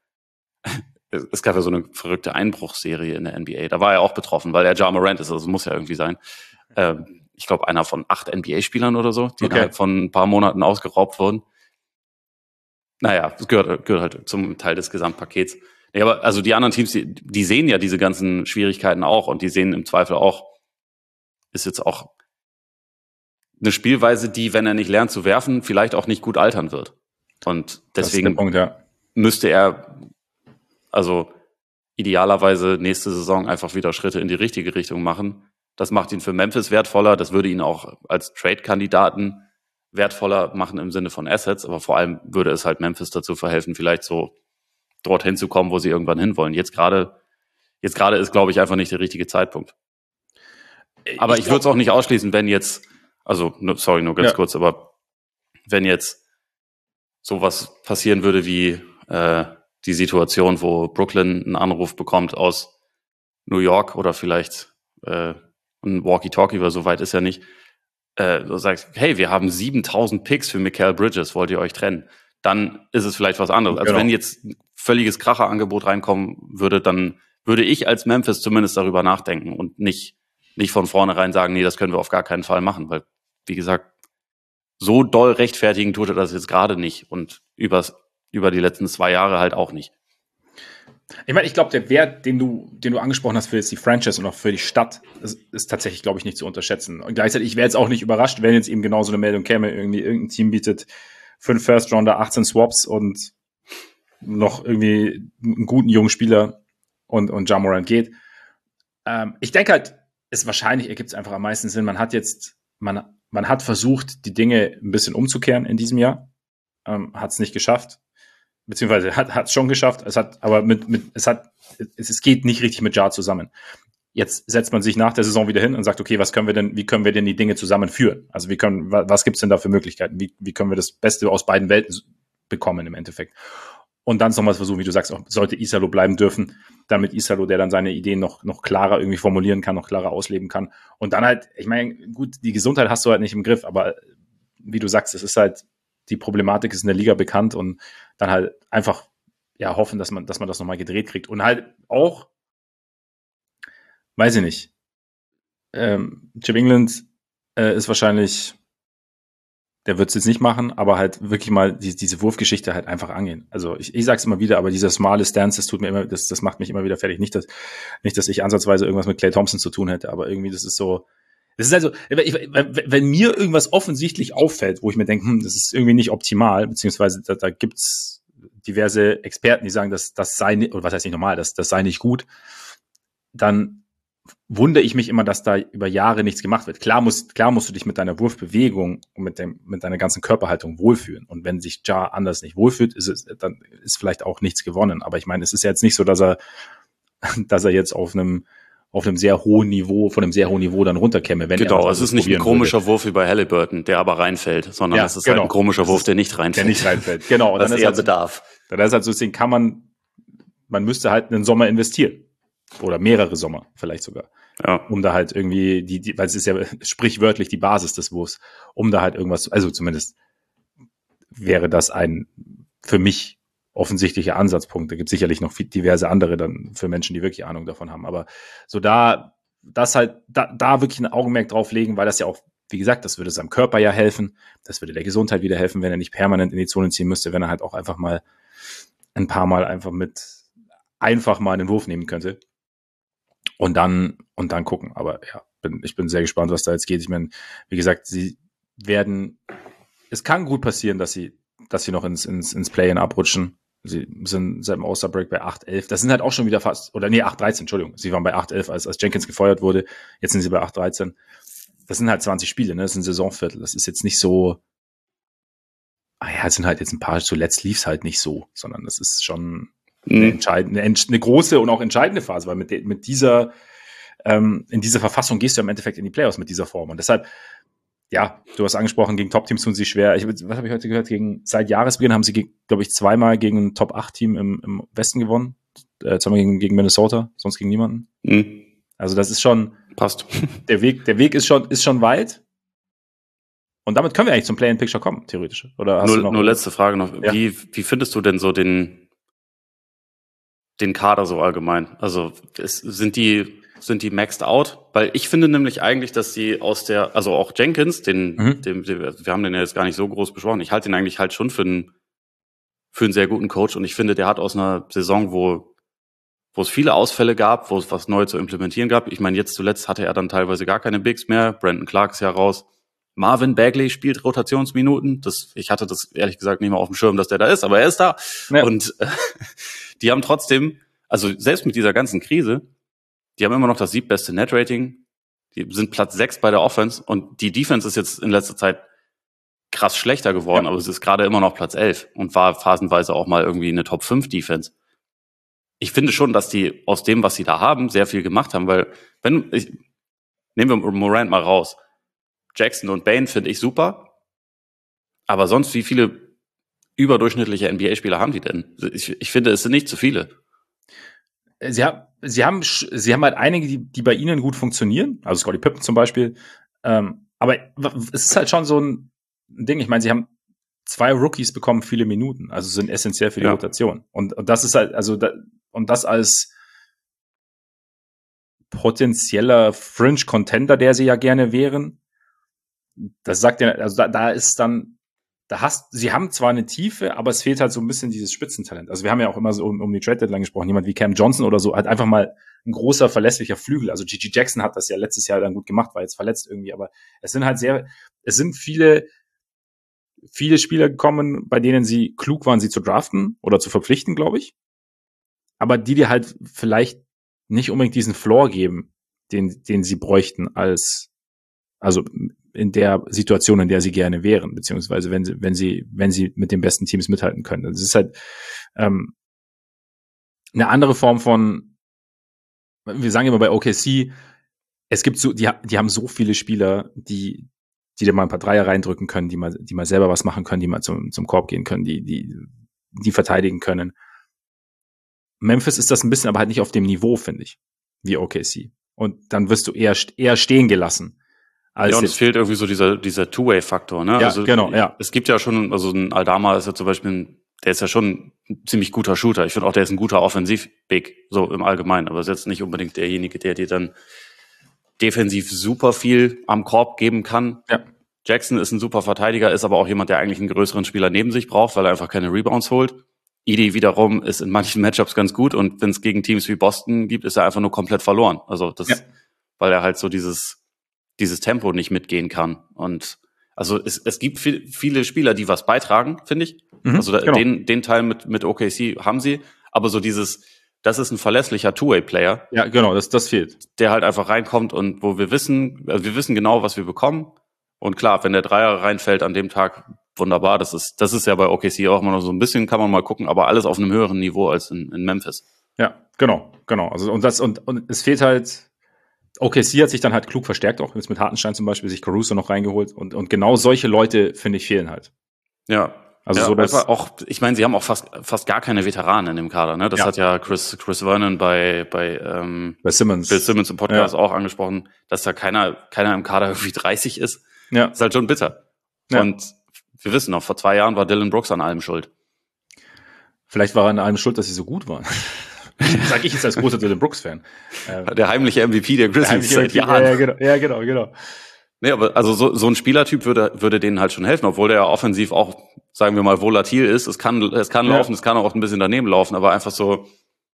es gab ja so eine verrückte Einbruchsserie in der N B A. Da war er auch betroffen, weil er Ja Morant ist, also muss ja irgendwie sein. Ähm, ich glaube, einer von acht N B A-Spielern oder so, die okay. innerhalb von ein paar Monaten ausgeraubt wurden. Naja, das gehört, gehört halt zum Teil des Gesamtpakets. Ja, aber also die anderen Teams, die, die sehen ja diese ganzen Schwierigkeiten auch und die sehen im Zweifel auch, ist jetzt auch eine Spielweise, die, wenn er nicht lernt zu werfen, vielleicht auch nicht gut altern wird. Und deswegen Punkt, ja. müsste er also idealerweise nächste Saison einfach wieder Schritte in die richtige Richtung machen. Das macht ihn für Memphis wertvoller. Das würde ihn auch als Trade-Kandidaten wertvoller machen im Sinne von Assets. Aber vor allem würde es halt Memphis dazu verhelfen, vielleicht so dorthin zu kommen, wo sie irgendwann hinwollen. Jetzt gerade jetzt gerade ist, glaube ich, einfach nicht der richtige Zeitpunkt. Aber ich, ich würde es auch nicht ausschließen, wenn jetzt, also, sorry, nur ganz ja. kurz, aber wenn jetzt sowas passieren würde wie äh, die Situation, wo Brooklyn einen Anruf bekommt aus New York oder vielleicht äh, ein Walkie-Talkie, weil so weit ist ja nicht, äh, du sagst, hey, wir haben siebentausend Picks für Mikal Bridges, wollt ihr euch trennen? Dann ist es vielleicht was anderes. Also genau. Wenn jetzt ein völliges Kracherangebot reinkommen würde, dann würde ich als Memphis zumindest darüber nachdenken und nicht, nicht von vornherein sagen, nee, das können wir auf gar keinen Fall machen, weil, wie gesagt, so doll rechtfertigen tut er das jetzt gerade nicht und übers, über die letzten zwei Jahre halt auch nicht. Ich meine, ich glaube, der Wert, den du, den du angesprochen hast für jetzt die Franchise und auch für die Stadt, ist, ist tatsächlich, glaube ich, nicht zu unterschätzen. Und gleichzeitig, ich wäre jetzt auch nicht überrascht, wenn jetzt eben genau so eine Meldung käme, irgendwie irgendein Team bietet fünf First-Rounder, achtzehn Swaps und noch irgendwie einen guten jungen Spieler und, und Ja Morant geht. Ähm, ich denke halt, es wahrscheinlich ergibt es einfach am meisten Sinn. Man hat jetzt, man, man hat versucht, die Dinge ein bisschen umzukehren in diesem Jahr, ähm, hat es nicht geschafft. Beziehungsweise hat es schon geschafft, es hat, aber mit, mit, es hat, es, es geht nicht richtig mit Ja zusammen. Jetzt setzt man sich nach der Saison wieder hin und sagt, okay, was können wir denn, wie können wir denn die Dinge zusammenführen? Also wie können, was gibt's denn da für Möglichkeiten? Wie, wie können wir das Beste aus beiden Welten bekommen im Endeffekt? Und dann nochmals versuchen, wie du sagst, auch sollte Isalo bleiben dürfen, dann mit Isalo, der dann seine Ideen noch, noch klarer irgendwie formulieren kann, noch klarer ausleben kann. Und dann halt, ich meine, gut, die Gesundheit hast du halt nicht im Griff, aber wie du sagst, es ist halt, die Problematik ist in der Liga bekannt und dann halt einfach ja hoffen, dass man, dass man das nochmal gedreht kriegt. Und halt auch, weiß ich nicht, ähm, Chip England äh, ist wahrscheinlich, der wird es jetzt nicht machen, aber halt wirklich mal die, diese Wurfgeschichte halt einfach angehen. Also ich, ich sag's immer wieder, aber dieser smale Stance, das tut mir immer, das, das macht mich immer wieder fertig. Nicht, dass, nicht, dass ich ansatzweise irgendwas mit Klay Thompson zu tun hätte, aber irgendwie, das ist so, das ist also, wenn mir irgendwas offensichtlich auffällt, wo ich mir denke, hm, das ist irgendwie nicht optimal, beziehungsweise da, da gibt's diverse Experten, die sagen, dass das sei nicht, oder was heißt nicht normal, das, das sei nicht gut, dann wundere ich mich immer, dass da über Jahre nichts gemacht wird. Klar musst, klar musst du dich mit deiner Wurfbewegung und mit dem, mit deiner ganzen Körperhaltung wohlfühlen. Und wenn sich Ja anders nicht wohlfühlt, ist es, dann ist vielleicht auch nichts gewonnen. Aber ich meine, es ist ja jetzt nicht so, dass er, dass er jetzt auf einem auf einem sehr hohen Niveau, von einem sehr hohen Niveau dann runterkäme. Wenn genau, es ist nicht ein komischer würde. Wurf wie bei Halliburton, der aber reinfällt, sondern ja, es ist genau. halt ein komischer Wurf, der nicht reinfällt. Der nicht reinfällt, genau. Was dann eher halt, bedarf. Dann ist halt so, deswegen kann man, man müsste halt einen Sommer investieren. Oder mehrere Sommer vielleicht sogar. Ja. Um da halt irgendwie, die, die, weil es ist ja sprichwörtlich die Basis des Wurfs, um da halt irgendwas, also zumindest wäre das ein für mich offensichtlicher Ansatzpunkt. Da gibt es sicherlich noch viel, diverse andere dann für Menschen, die wirklich Ahnung davon haben. Aber so da, das halt, da, da wirklich ein Augenmerk drauf legen, weil das ja auch, wie gesagt, das würde seinem Körper ja helfen. Das würde der Gesundheit wieder helfen, wenn er nicht permanent in die Zone ziehen müsste, wenn er halt auch einfach mal ein paar Mal einfach mit, einfach mal einen Wurf nehmen könnte. Und dann, und dann gucken. Aber ja, bin, ich bin sehr gespannt, was da jetzt geht. Ich meine, wie gesagt, sie werden, es kann gut passieren, dass sie, dass sie noch ins, ins, ins Play-In abrutschen. Sie sind seit dem All-Star-Break bei acht elf. Das sind halt auch schon wieder fast, oder nee, acht dreizehn, Entschuldigung. Sie waren bei acht elf, als, als Jenkins gefeuert wurde. Jetzt sind sie bei acht dreizehn. Das sind halt zwanzig Spiele, ne? Das ist ein Saisonviertel. Das ist jetzt nicht so, ah ja, es sind halt jetzt ein paar, zuletzt lief's halt nicht so, sondern das ist schon eine entscheidende, eine, eine große und auch entscheidende Phase, weil mit, de, mit dieser, ähm, in dieser Verfassung gehst du im Endeffekt in die Playoffs mit dieser Form. Und deshalb, ja, du hast angesprochen, gegen Top-Teams tun sie schwer. Ich, was habe ich heute gehört? Gegen, seit Jahresbeginn haben sie, glaube ich, zweimal gegen ein Top acht Team im, im Westen gewonnen. Äh, zweimal gegen, gegen Minnesota, sonst gegen niemanden. Mhm. Also das ist schon, passt. Der Weg, der Weg ist schon, ist schon weit. Und damit können wir eigentlich zum Play-in-Picture kommen, theoretisch. Oder hast nur, du noch nur letzte Frage noch. Ja. Wie, wie findest du denn so den, den Kader so allgemein? Also es, sind die sind die maxed out? Weil ich finde nämlich eigentlich, dass die aus der, also auch Jenkins, den, mhm. dem, dem, wir haben den ja jetzt gar nicht so groß besprochen, ich halte ihn eigentlich halt schon für einen, für einen sehr guten Coach und ich finde, der hat aus einer Saison, wo, wo es viele Ausfälle gab, wo es was neu zu implementieren gab. Ich meine, jetzt zuletzt hatte er dann teilweise gar keine Bigs mehr. Brandon Clark ist ja raus. Marvin Bagley spielt Rotationsminuten. Das, ich hatte das ehrlich gesagt nicht mal auf dem Schirm, dass der da ist, aber er ist da. Ja. Und äh, die haben trotzdem, also selbst mit dieser ganzen Krise, die haben immer noch das siebbeste Net-Rating. Die sind Platz sechs bei der Offense. Und die Defense ist jetzt in letzter Zeit krass schlechter geworden, ja. aber es ist gerade immer noch Platz elf und war phasenweise auch mal irgendwie eine Top fünf Defense. ich finde schon, dass die aus dem, was sie da haben, sehr viel gemacht haben, weil, wenn, ich, nehmen wir Morant mal raus. Jackson und Bane finde ich super, aber sonst, wie viele überdurchschnittliche N B A-Spieler haben die denn? Ich, ich finde, es sind nicht zu viele. Sie haben, sie haben, sie haben halt einige, die, die bei ihnen gut funktionieren, also Scottie Pippen zum Beispiel, ähm, aber es ist halt schon so ein Ding, ich meine, sie haben zwei Rookies bekommen viele Minuten, also sind essentiell für die ja. Rotation. Und, und das ist halt, also, da, und das als potenzieller Fringe-Contender, der sie ja gerne wären, das sagt ja, also da, da ist dann, da hast, sie haben zwar eine Tiefe, aber es fehlt halt so ein bisschen dieses Spitzentalent. Also wir haben ja auch immer so um, um die Trade-Deadline gesprochen, jemand wie Cam Johnson oder so, halt einfach mal ein großer, verlässlicher Flügel. Also G G Jackson hat das ja letztes Jahr dann gut gemacht, war jetzt verletzt irgendwie, aber es sind halt sehr, es sind viele, viele Spieler gekommen, bei denen sie klug waren, sie zu draften oder zu verpflichten, glaube ich. Aber die dir halt vielleicht nicht unbedingt diesen Floor geben, den, den sie bräuchten als, also in der Situation, in der sie gerne wären, beziehungsweise wenn sie, wenn sie, wenn sie mit den besten Teams mithalten können. Das ist halt ähm, eine andere Form von, wir sagen immer bei O K C, es gibt so, die, die haben so viele Spieler, die, die dir mal ein paar Dreier reindrücken können, die mal, die mal selber was machen können, die mal zum, zum Korb gehen können, die, die, die verteidigen können. Memphis ist das ein bisschen, aber halt nicht auf dem Niveau, finde ich, wie O K C. Und dann wirst du eher, eher stehen gelassen. Als ja, und es fehlt irgendwie so dieser, dieser Two-Way-Faktor, ne? Ja, also, genau, ja. Es gibt ja schon, also ein Aldama ist ja zum Beispiel, ein, der ist ja schon ein ziemlich guter Shooter. Ich finde auch, der ist ein guter Offensiv-Big, so im Allgemeinen. Aber ist jetzt nicht unbedingt derjenige, der dir dann defensiv super viel am Korb geben kann. Ja. Jackson ist ein super Verteidiger, ist aber auch jemand, der eigentlich einen größeren Spieler neben sich braucht, weil er einfach keine Rebounds holt. Edey wiederum ist in manchen Matchups ganz gut und wenn es gegen Teams wie Boston gibt, ist er einfach nur komplett verloren. Also das, ja. weil er halt so dieses dieses Tempo nicht mitgehen kann. Und also es, es gibt viel, viele Spieler, die was beitragen, finde ich. Mhm, also da, genau. den, den Teil mit, mit O K C haben sie, aber so dieses, das ist ein verlässlicher Two-Way-Player. Ja, genau, das, das fehlt. Der halt einfach reinkommt und wo wir wissen, also wir wissen genau, was wir bekommen. Und klar, wenn der Dreier reinfällt an dem Tag, wunderbar. Das ist, das ist ja bei O K C auch immer noch so ein bisschen, kann man mal gucken, aber alles auf einem höheren Niveau als in, in Memphis. Ja, genau, genau. Also, und das, und, und es fehlt halt, O K C hat sich dann halt klug verstärkt, auch jetzt mit Hartenstein zum Beispiel, sich Caruso noch reingeholt. Und, und genau solche Leute, finde ich, fehlen halt. Ja. Also ja, so dass auch, ich meine, sie haben auch fast fast gar keine Veteranen in dem Kader, ne? Das ja. hat ja Chris Chris Vernon bei bei ähm, bei Simmons, Bill Simmons im Podcast ja. auch angesprochen, dass da keiner keiner im Kader irgendwie dreißig ist. Ja. Ist halt schon bitter. Ja. Und wir wissen noch, vor zwei Jahren war Dylan Brooks an allem schuld. Vielleicht war er an allem schuld, dass sie so gut waren. Sag ich jetzt als großer Dylan Brooks-Fan. Der heimliche M V P der Grizzlies seit Jahren. Ja, genau, ja, genau, genau. Nee, aber also so, so ein Spielertyp würde, würde denen halt schon helfen, obwohl der ja offensiv auch, sagen wir mal, volatil ist. Es kann, es kann ja. laufen, es kann auch ein bisschen daneben laufen, aber einfach so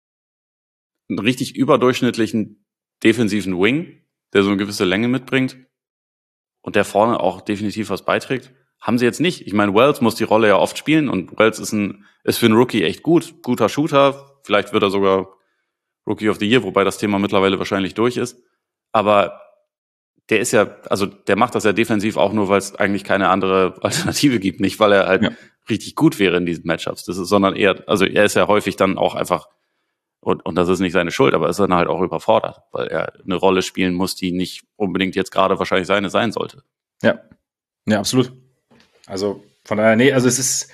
einen richtig überdurchschnittlichen defensiven Wing, der so eine gewisse Länge mitbringt und der vorne auch definitiv was beiträgt, haben sie jetzt nicht. Ich meine, Wells muss die Rolle ja oft spielen und Wells ist ein, ist für einen Rookie echt gut, guter Shooter. Vielleicht wird er sogar Rookie of the Year, wobei das Thema mittlerweile wahrscheinlich durch ist. Aber der ist ja, also der macht das ja defensiv auch nur, weil es eigentlich keine andere Alternative gibt, nicht weil er halt ja. richtig gut wäre in diesen Matchups. Das ist, sondern eher, also er ist ja häufig dann auch einfach, und, und das ist nicht seine Schuld, aber ist dann halt auch überfordert, weil er eine Rolle spielen muss, die nicht unbedingt jetzt gerade wahrscheinlich seine sein sollte. Ja, ja, absolut. Also von daher, nee, also es ist,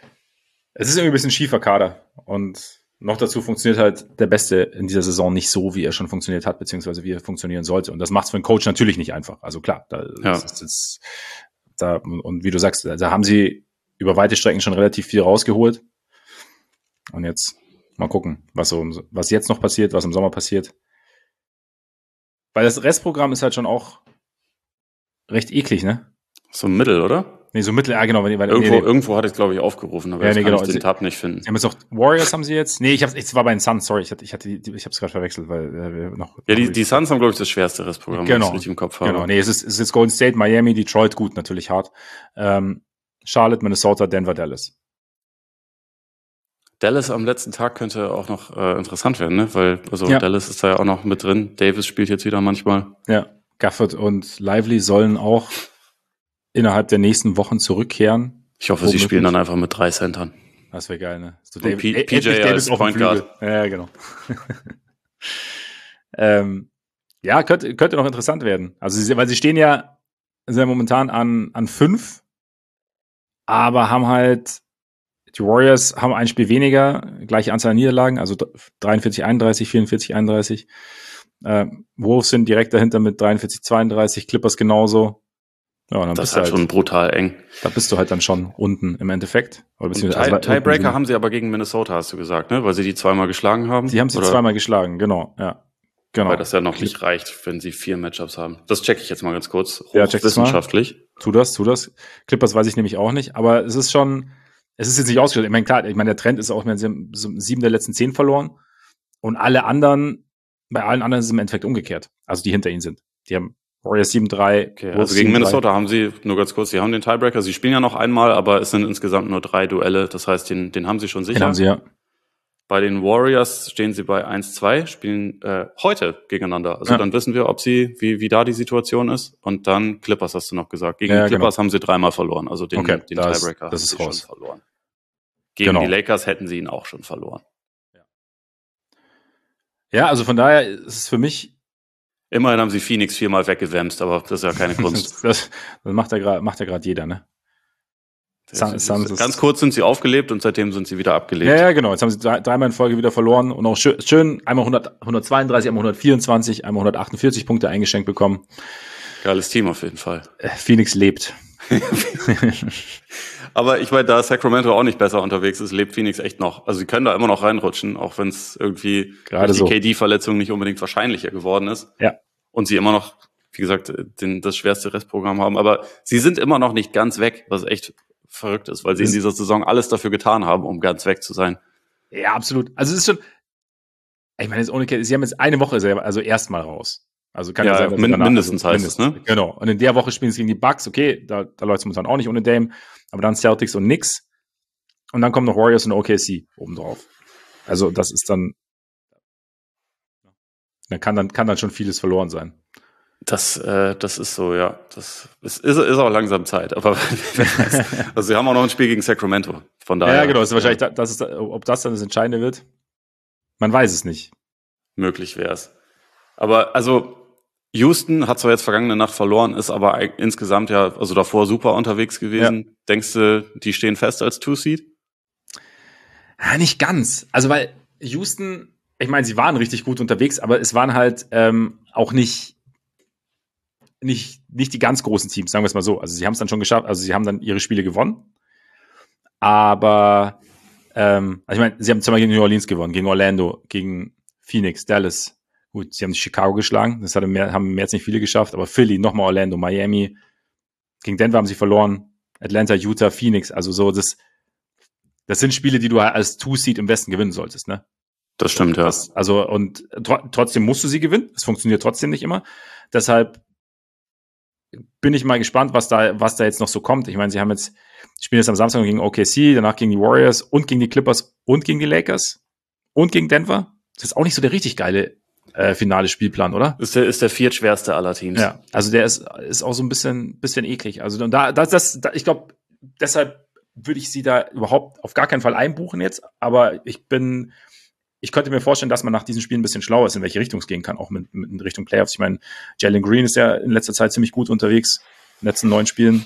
es ist irgendwie ein bisschen schiefer Kader und noch dazu funktioniert halt der Beste in dieser Saison nicht so, wie er schon funktioniert hat, beziehungsweise wie er funktionieren sollte. Und das macht es für einen Coach natürlich nicht einfach. Also klar, da, ja. ist, ist, da und wie du sagst, da haben sie über weite Strecken schon relativ viel rausgeholt. Und jetzt mal gucken, was so, was jetzt noch passiert, was im Sommer passiert. Weil das Restprogramm ist halt schon auch recht eklig, ne? So ein Mittel, oder? Nee, so mittel, ja genau. Weil, irgendwo, nee, nee. irgendwo hatte ich es, glaube ich, aufgerufen, aber ja, jetzt nee, kann genau. ich den Tab nicht finden. Sie haben jetzt noch Warriors haben sie jetzt. Nee, ich hab's, ich war bei den Suns, sorry, ich hatte, ich hatte, ich hab's gerade verwechselt, weil äh, wir noch. Ja, die, die Suns haben, glaube ich, das schwerste Restprogramm, genau, was ich richtig im Kopf habe. Genau, nee, es ist, es ist Golden State, Miami, Detroit, gut, natürlich hart. Ähm, Charlotte, Minnesota, Denver, Dallas. Dallas am letzten Tag könnte auch noch äh, interessant werden, ne? Weil, also ja. Dallas ist da ja auch noch mit drin. Davis spielt jetzt wieder manchmal. Ja, Gafford und Lively sollen auch innerhalb der nächsten Wochen zurückkehren. Ich hoffe, sie spielen dann einfach mit drei Centern. Das wäre geil, ne? So David, P- P J als Point Guard. Ja, genau. ähm, ja, könnte, könnte noch interessant werden. Also, sie, weil sie stehen ja, sind ja momentan an, an fünf, aber haben halt, die Warriors haben ein Spiel weniger, gleiche Anzahl Niederlagen, also dreiundvierzig einunddreißig, vierundvierzig einunddreißig. Äh, Wolves sind direkt dahinter mit dreiundvierzig zweiunddreißig, Clippers genauso. Ja, dann das bist ist halt du halt schon brutal eng. Da bist du halt dann schon unten im Endeffekt. Oder beziehungsweise Tie- also Tiebreaker haben sie aber gegen Minnesota, hast du gesagt, ne? Weil sie die zweimal geschlagen haben? Die haben sie oder? zweimal geschlagen, genau, ja. Genau. Weil das ja noch nicht reicht, wenn sie vier Matchups haben. Das checke ich jetzt mal ganz kurz. Ja, check wissenschaftlich. Tu das, tu das. Clippers weiß ich nämlich auch nicht, aber es ist schon, es ist jetzt nicht ausgeschlossen. Ich meine, klar, ich meine, der Trend ist auch, sie haben sieben der letzten zehn verloren und alle anderen, bei allen anderen ist es im Endeffekt umgekehrt. Also die hinter ihnen sind. Die haben Warriors sieben drei. Okay, also gegen Minnesota haben sie, nur ganz kurz, sie haben den Tiebreaker. Sie spielen ja noch einmal, aber es sind insgesamt nur drei Duelle. Das heißt, den, den haben sie schon sicher. Den haben sie, ja. Bei den Warriors stehen sie bei eins zwei, spielen äh, heute gegeneinander. Also ja. Dann wissen wir, ob sie, wie, wie da die Situation ist. Und dann Clippers hast du noch gesagt. Gegen ja, Clippers genau. haben sie dreimal verloren. Also den, okay, den das, Tiebreaker das haben ist sie raus. schon verloren. Gegen genau. die Lakers hätten sie ihn auch schon verloren. Ja, also von daher ist es für mich. Immerhin haben sie Phoenix viermal weggewämst, aber das ist ja keine Kunst. das, das, das macht ja gerade macht ja gerade jeder, ne? Sun, Sun, ganz kurz sind sie aufgelebt und seitdem sind sie wieder abgelebt. Ja, ja, genau. Jetzt haben sie drei, dreimal in Folge wieder verloren und auch schön, schön einmal hundert, hundertzweiunddreißig, einmal hundertvierundzwanzig, einmal hundertachtundvierzig Punkte eingeschenkt bekommen. Geiles Team auf jeden Fall. Phoenix lebt. Aber ich meine, da Sacramento auch nicht besser unterwegs ist, lebt Phoenix echt noch. Also sie können da immer noch reinrutschen, auch wenn es irgendwie gerade durch die so. K D-Verletzung nicht unbedingt wahrscheinlicher geworden ist. Ja. Und sie immer noch, wie gesagt, den, das schwerste Restprogramm haben. Aber sie sind immer noch nicht ganz weg, was echt verrückt ist, weil sie in dieser Saison alles dafür getan haben, um ganz weg zu sein. Ja, absolut. Also es ist schon, ich meine, jetzt ohne K D, sie haben jetzt eine Woche selber, also erstmal raus. Also kann ja, ja sein, dass min- danach, mindestens also, heißt mindestens, es, ne? Genau. Und in der Woche spielen sie gegen die Bucks, okay, da, da läuft es momentan auch nicht ohne Dame, aber dann Celtics und nix. Und dann kommen noch Warriors und O K C obendrauf. Also das ist dann, dann kann dann, kann dann schon vieles verloren sein. Das, äh, das ist so, ja. Das ist, ist, ist auch langsam Zeit. Aber also sie haben auch noch ein Spiel gegen Sacramento. Von daher. Ja, genau. Das ist wahrscheinlich, ja. das ist, ob das dann das Entscheidende wird. Man weiß es nicht. Möglich wäre es. Aber also Houston hat zwar jetzt vergangene Nacht verloren, ist aber insgesamt ja, also davor super unterwegs gewesen. Ja. Denkst du, die stehen fest als Two-Seed? Ja, nicht ganz. Also weil Houston, ich meine, sie waren richtig gut unterwegs, aber es waren halt ähm, auch nicht Nicht, nicht die ganz großen Teams, sagen wir es mal so. Also sie haben es dann schon geschafft, also sie haben dann ihre Spiele gewonnen. Aber ähm, also ich meine, sie haben zweimal gegen New Orleans gewonnen, gegen Orlando, gegen Phoenix, Dallas. Gut, sie haben Chicago geschlagen, das hat mehr, haben mehr als nicht viele geschafft, aber Philly, nochmal Orlando, Miami, gegen Denver haben sie verloren, Atlanta, Utah, Phoenix, also so, das, das sind Spiele, die du als Two-Seed im Westen gewinnen solltest, ne? Das stimmt, ja. Das, also, und tr- trotzdem musst du sie gewinnen, es funktioniert trotzdem nicht immer. Deshalb bin ich mal gespannt, was da, was da jetzt noch so kommt. Ich meine, sie haben jetzt, spielen jetzt am Samstag gegen O K C, danach gegen die Warriors und gegen die Clippers und gegen die Lakers und gegen Denver. Das ist auch nicht so der richtig geile äh, finale Spielplan, oder? Ist der, ist der viertschwerste aller Teams. Ja, also der ist, ist auch so ein bisschen, bisschen eklig. Also da, das, das, da, ich glaube, deshalb würde ich sie da überhaupt auf gar keinen Fall einbuchen jetzt. Aber ich bin, ich könnte mir vorstellen, dass man nach diesen Spielen ein bisschen schlauer ist, in welche Richtung es gehen kann, auch mit, mit in Richtung Playoffs. Ich meine, Jalen Green ist ja in letzter Zeit ziemlich gut unterwegs, in den letzten neun Spielen.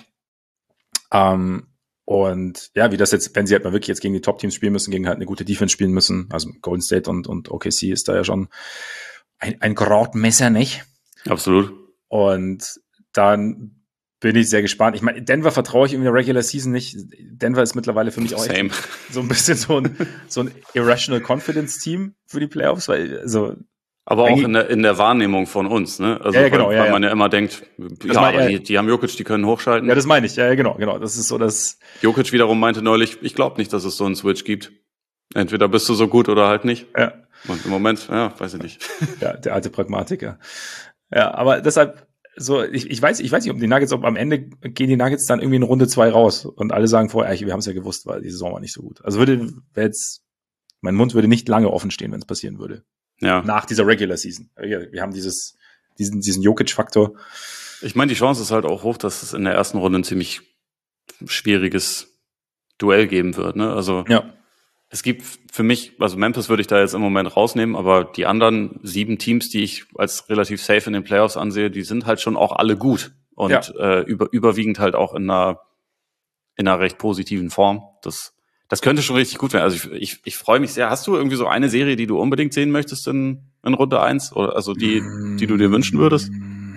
Ähm, und ja, wie das jetzt, wenn sie halt mal wirklich jetzt gegen die Top-Teams spielen müssen, gegen halt eine gute Defense spielen müssen, also Golden State und, und O K C ist da ja schon ein, ein Gradmesser, nicht? Absolut. Und dann bin ich sehr gespannt. Ich meine, Denver vertraue ich in der Regular Season nicht. Denver ist mittlerweile für mich auch echt so ein bisschen so ein, so ein Irrational Confidence Team für die Playoffs, weil, also. Aber auch in der, in der Wahrnehmung von uns, ne? Also, ja, ja, genau, weil, ja, weil ja. man ja immer denkt, das ja, mein, aber ja, die, die haben Jokic, die können hochschalten. Ja, das meine ich. Ja, genau, genau. Das ist so das. Jokic wiederum meinte neulich, ich glaube nicht, dass es so einen Switch gibt. Entweder bist du so gut oder halt nicht. Ja. Und im Moment, ja, weiß ich nicht. Ja, der alte Pragmatiker. Ja, aber deshalb, so, ich, ich weiß, ich weiß nicht, ob die Nuggets, ob am Ende gehen die Nuggets dann irgendwie in Runde zwei raus und alle sagen vorher, wir haben es ja gewusst, weil die Saison war nicht so gut. Also würde, wäre jetzt, mein Mund würde nicht lange offen stehen, wenn es passieren würde. Ja. Nach dieser Regular Season. Wir haben dieses, diesen, diesen Jokic-Faktor. Ich meine, die Chance ist halt auch hoch, dass es in der ersten Runde ein ziemlich schwieriges Duell geben wird. Ne? Also ja. Es gibt für mich, also Memphis würde ich da jetzt im Moment rausnehmen, aber die anderen sieben Teams, die ich als relativ safe in den Playoffs ansehe, die sind halt schon auch alle gut und ja. äh, über, überwiegend halt auch in einer in einer recht positiven Form. Das das könnte schon richtig gut werden. Also ich ich, ich freue mich sehr. Hast du irgendwie so eine Serie, die du unbedingt sehen möchtest in, in Runde eins? Oder also die, die du dir wünschen würdest?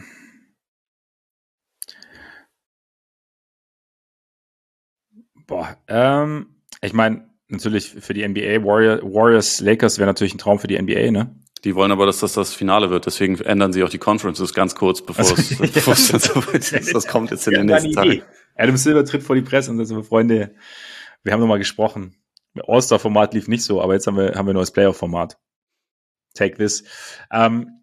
Boah, ähm, ich meine, natürlich für die N B A, Warrior, Warriors, Lakers wäre natürlich ein Traum für die N B A, ne? Die wollen aber, dass das das Finale wird, deswegen ändern sie auch die Conferences ganz kurz, bevor also, es, bevor es dann so weit ist. Das kommt jetzt in den nächsten Tagen. Adam Silver tritt vor die Presse und sagt so, Freunde, wir haben nochmal gesprochen. All-Star-Format lief nicht so, aber jetzt haben wir, haben wir ein neues Playoff-Format. Take this. Ähm,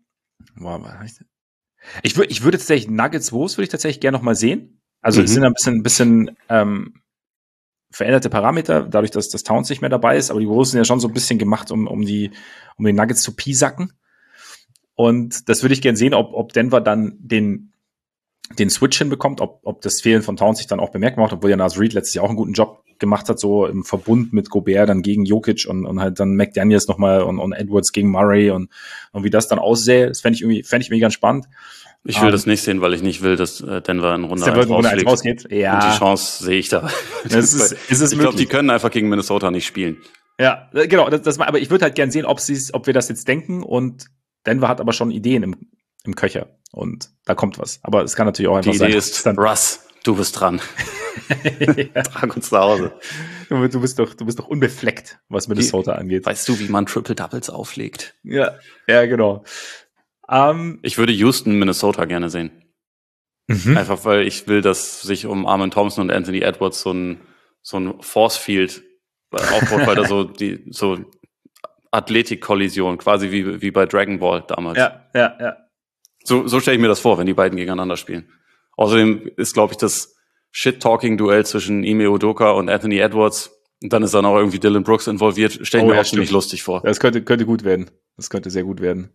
ich würde, ich würde tatsächlich Nuggets Wolves würde ich tatsächlich gerne nochmal sehen. Also, mhm. es sind ein bisschen, ein bisschen, ähm, veränderte Parameter, dadurch, dass das Towns nicht mehr dabei ist, aber die Wolves sind ja schon so ein bisschen gemacht, um, um die, um die Nuggets zu piesacken. Und das würde ich gerne sehen, ob, ob Denver dann den, den Switch hinbekommt, ob, ob das Fehlen von Towns sich dann auch bemerkbar macht, obwohl ja Naz Reid letztes Jahr auch einen guten Job gemacht hat, so im Verbund mit Gobert dann gegen Jokic und, und halt dann McDaniels nochmal und, und Edwards gegen Murray und, und wie das dann aussähe, das fände ich irgendwie, fände ich irgendwie ganz spannend. Ich will um, das nicht sehen, weil ich nicht will, dass Denver in Runde eins rausfliegt. rausgeht. Ja. Und die Chance sehe ich da. Das ist, ist es ich glaube, die können einfach gegen Minnesota nicht spielen. Ja, genau. Das, das, aber ich würde halt gerne sehen, ob, ob wir das jetzt denken. Und Denver hat aber schon Ideen im, im Köcher. Und da kommt was. Aber es kann natürlich auch einfach die sein. Die Idee ist, Russ, du bist dran. ja. Trag uns nach Hause. Du, du, bist doch, du bist doch unbefleckt, was Minnesota die, angeht. Weißt du, wie man Triple-Doubles auflegt? Ja, ja, genau. Um, ich würde Houston, Minnesota gerne sehen. Mhm. Einfach, weil ich will, dass sich um Armin Thompson und Anthony Edwards so ein, so ein Force-Field aufbaut, weil da so die, so Athletik-Kollision, quasi wie, wie bei Dragon Ball damals. Ja, ja, ja. So, so stelle ich mir das vor, wenn die beiden gegeneinander spielen. Außerdem ist, glaube ich, das Shit-Talking-Duell zwischen Ime Udoka und Anthony Edwards, und dann ist dann auch irgendwie Dylan Brooks involviert, stelle ich oh, mir ja, auch ziemlich lustig vor. Das könnte, könnte gut werden. Das könnte sehr gut werden.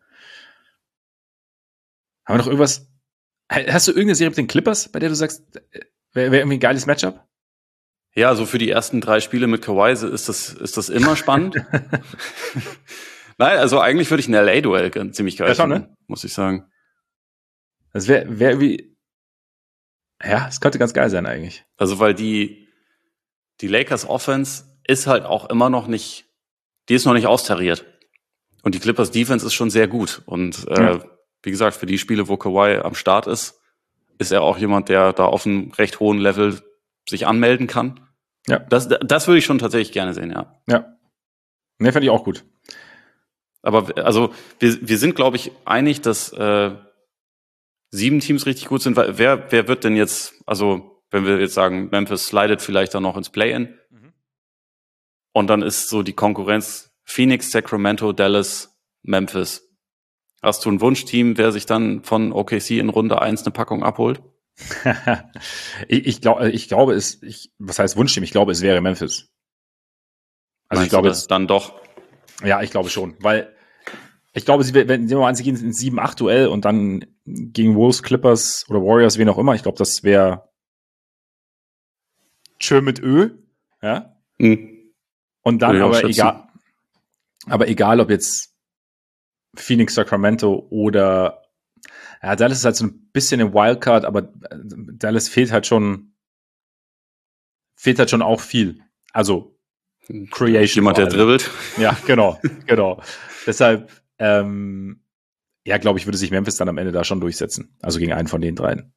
Haben wir noch irgendwas? Hast du irgendeine Serie mit den Clippers, bei der du sagst, wäre wär irgendwie ein geiles Matchup? Ja, so also für die ersten drei Spiele mit Kawhi ist das, ist das immer spannend. Nein, also eigentlich würde ich ein L A-Duell ziemlich geil ja, schon, finden, ne? Muss ich sagen. Das wäre wär irgendwie, ja, es könnte ganz geil sein eigentlich. Also weil die, die Lakers Offense ist halt auch immer noch nicht, die ist noch nicht austariert. Und die Clippers Defense ist schon sehr gut. Und äh, ja. wie gesagt, für die Spiele, wo Kawhi am Start ist, ist er auch jemand, der da auf einem recht hohen Level sich anmelden kann. Ja. Das, das würde ich schon tatsächlich gerne sehen, ja. Ja. Ne, fände ich auch gut. Aber also wir, wir sind, glaube ich, einig, dass äh, sieben Teams richtig gut sind. Wer, wer wird denn jetzt, also wenn wir jetzt sagen, Memphis slidet vielleicht dann noch ins Play-In mhm. und dann ist so die Konkurrenz Phoenix, Sacramento, Dallas, Memphis. Hast du ein Wunschteam, wer sich dann von O K C in Runde eins eine Packung abholt? ich, ich, glaub, ich glaube, es, ich, was heißt Wunschteam? Ich glaube, es wäre Memphis. Also Meinst ich glaube jetzt dann doch. Ja, ich glaube schon, weil ich glaube, sie, wenn sie mal sie gehen ins sieben acht Duell und dann gegen Wolves, Clippers oder Warriors, wen auch immer, ich glaube, das wäre schön mit Ö, ja. Mhm. Und dann aber schätzen. egal, aber egal, ob jetzt Phoenix, Sacramento oder ja, Dallas ist halt so ein bisschen im Wildcard, aber Dallas fehlt halt schon fehlt halt schon auch viel. Also Creation. Jemand, der dribbelt. Ja, genau, genau. Deshalb, ähm, ja, glaube ich, würde sich Memphis dann am Ende da schon durchsetzen. Also gegen einen von den dreien.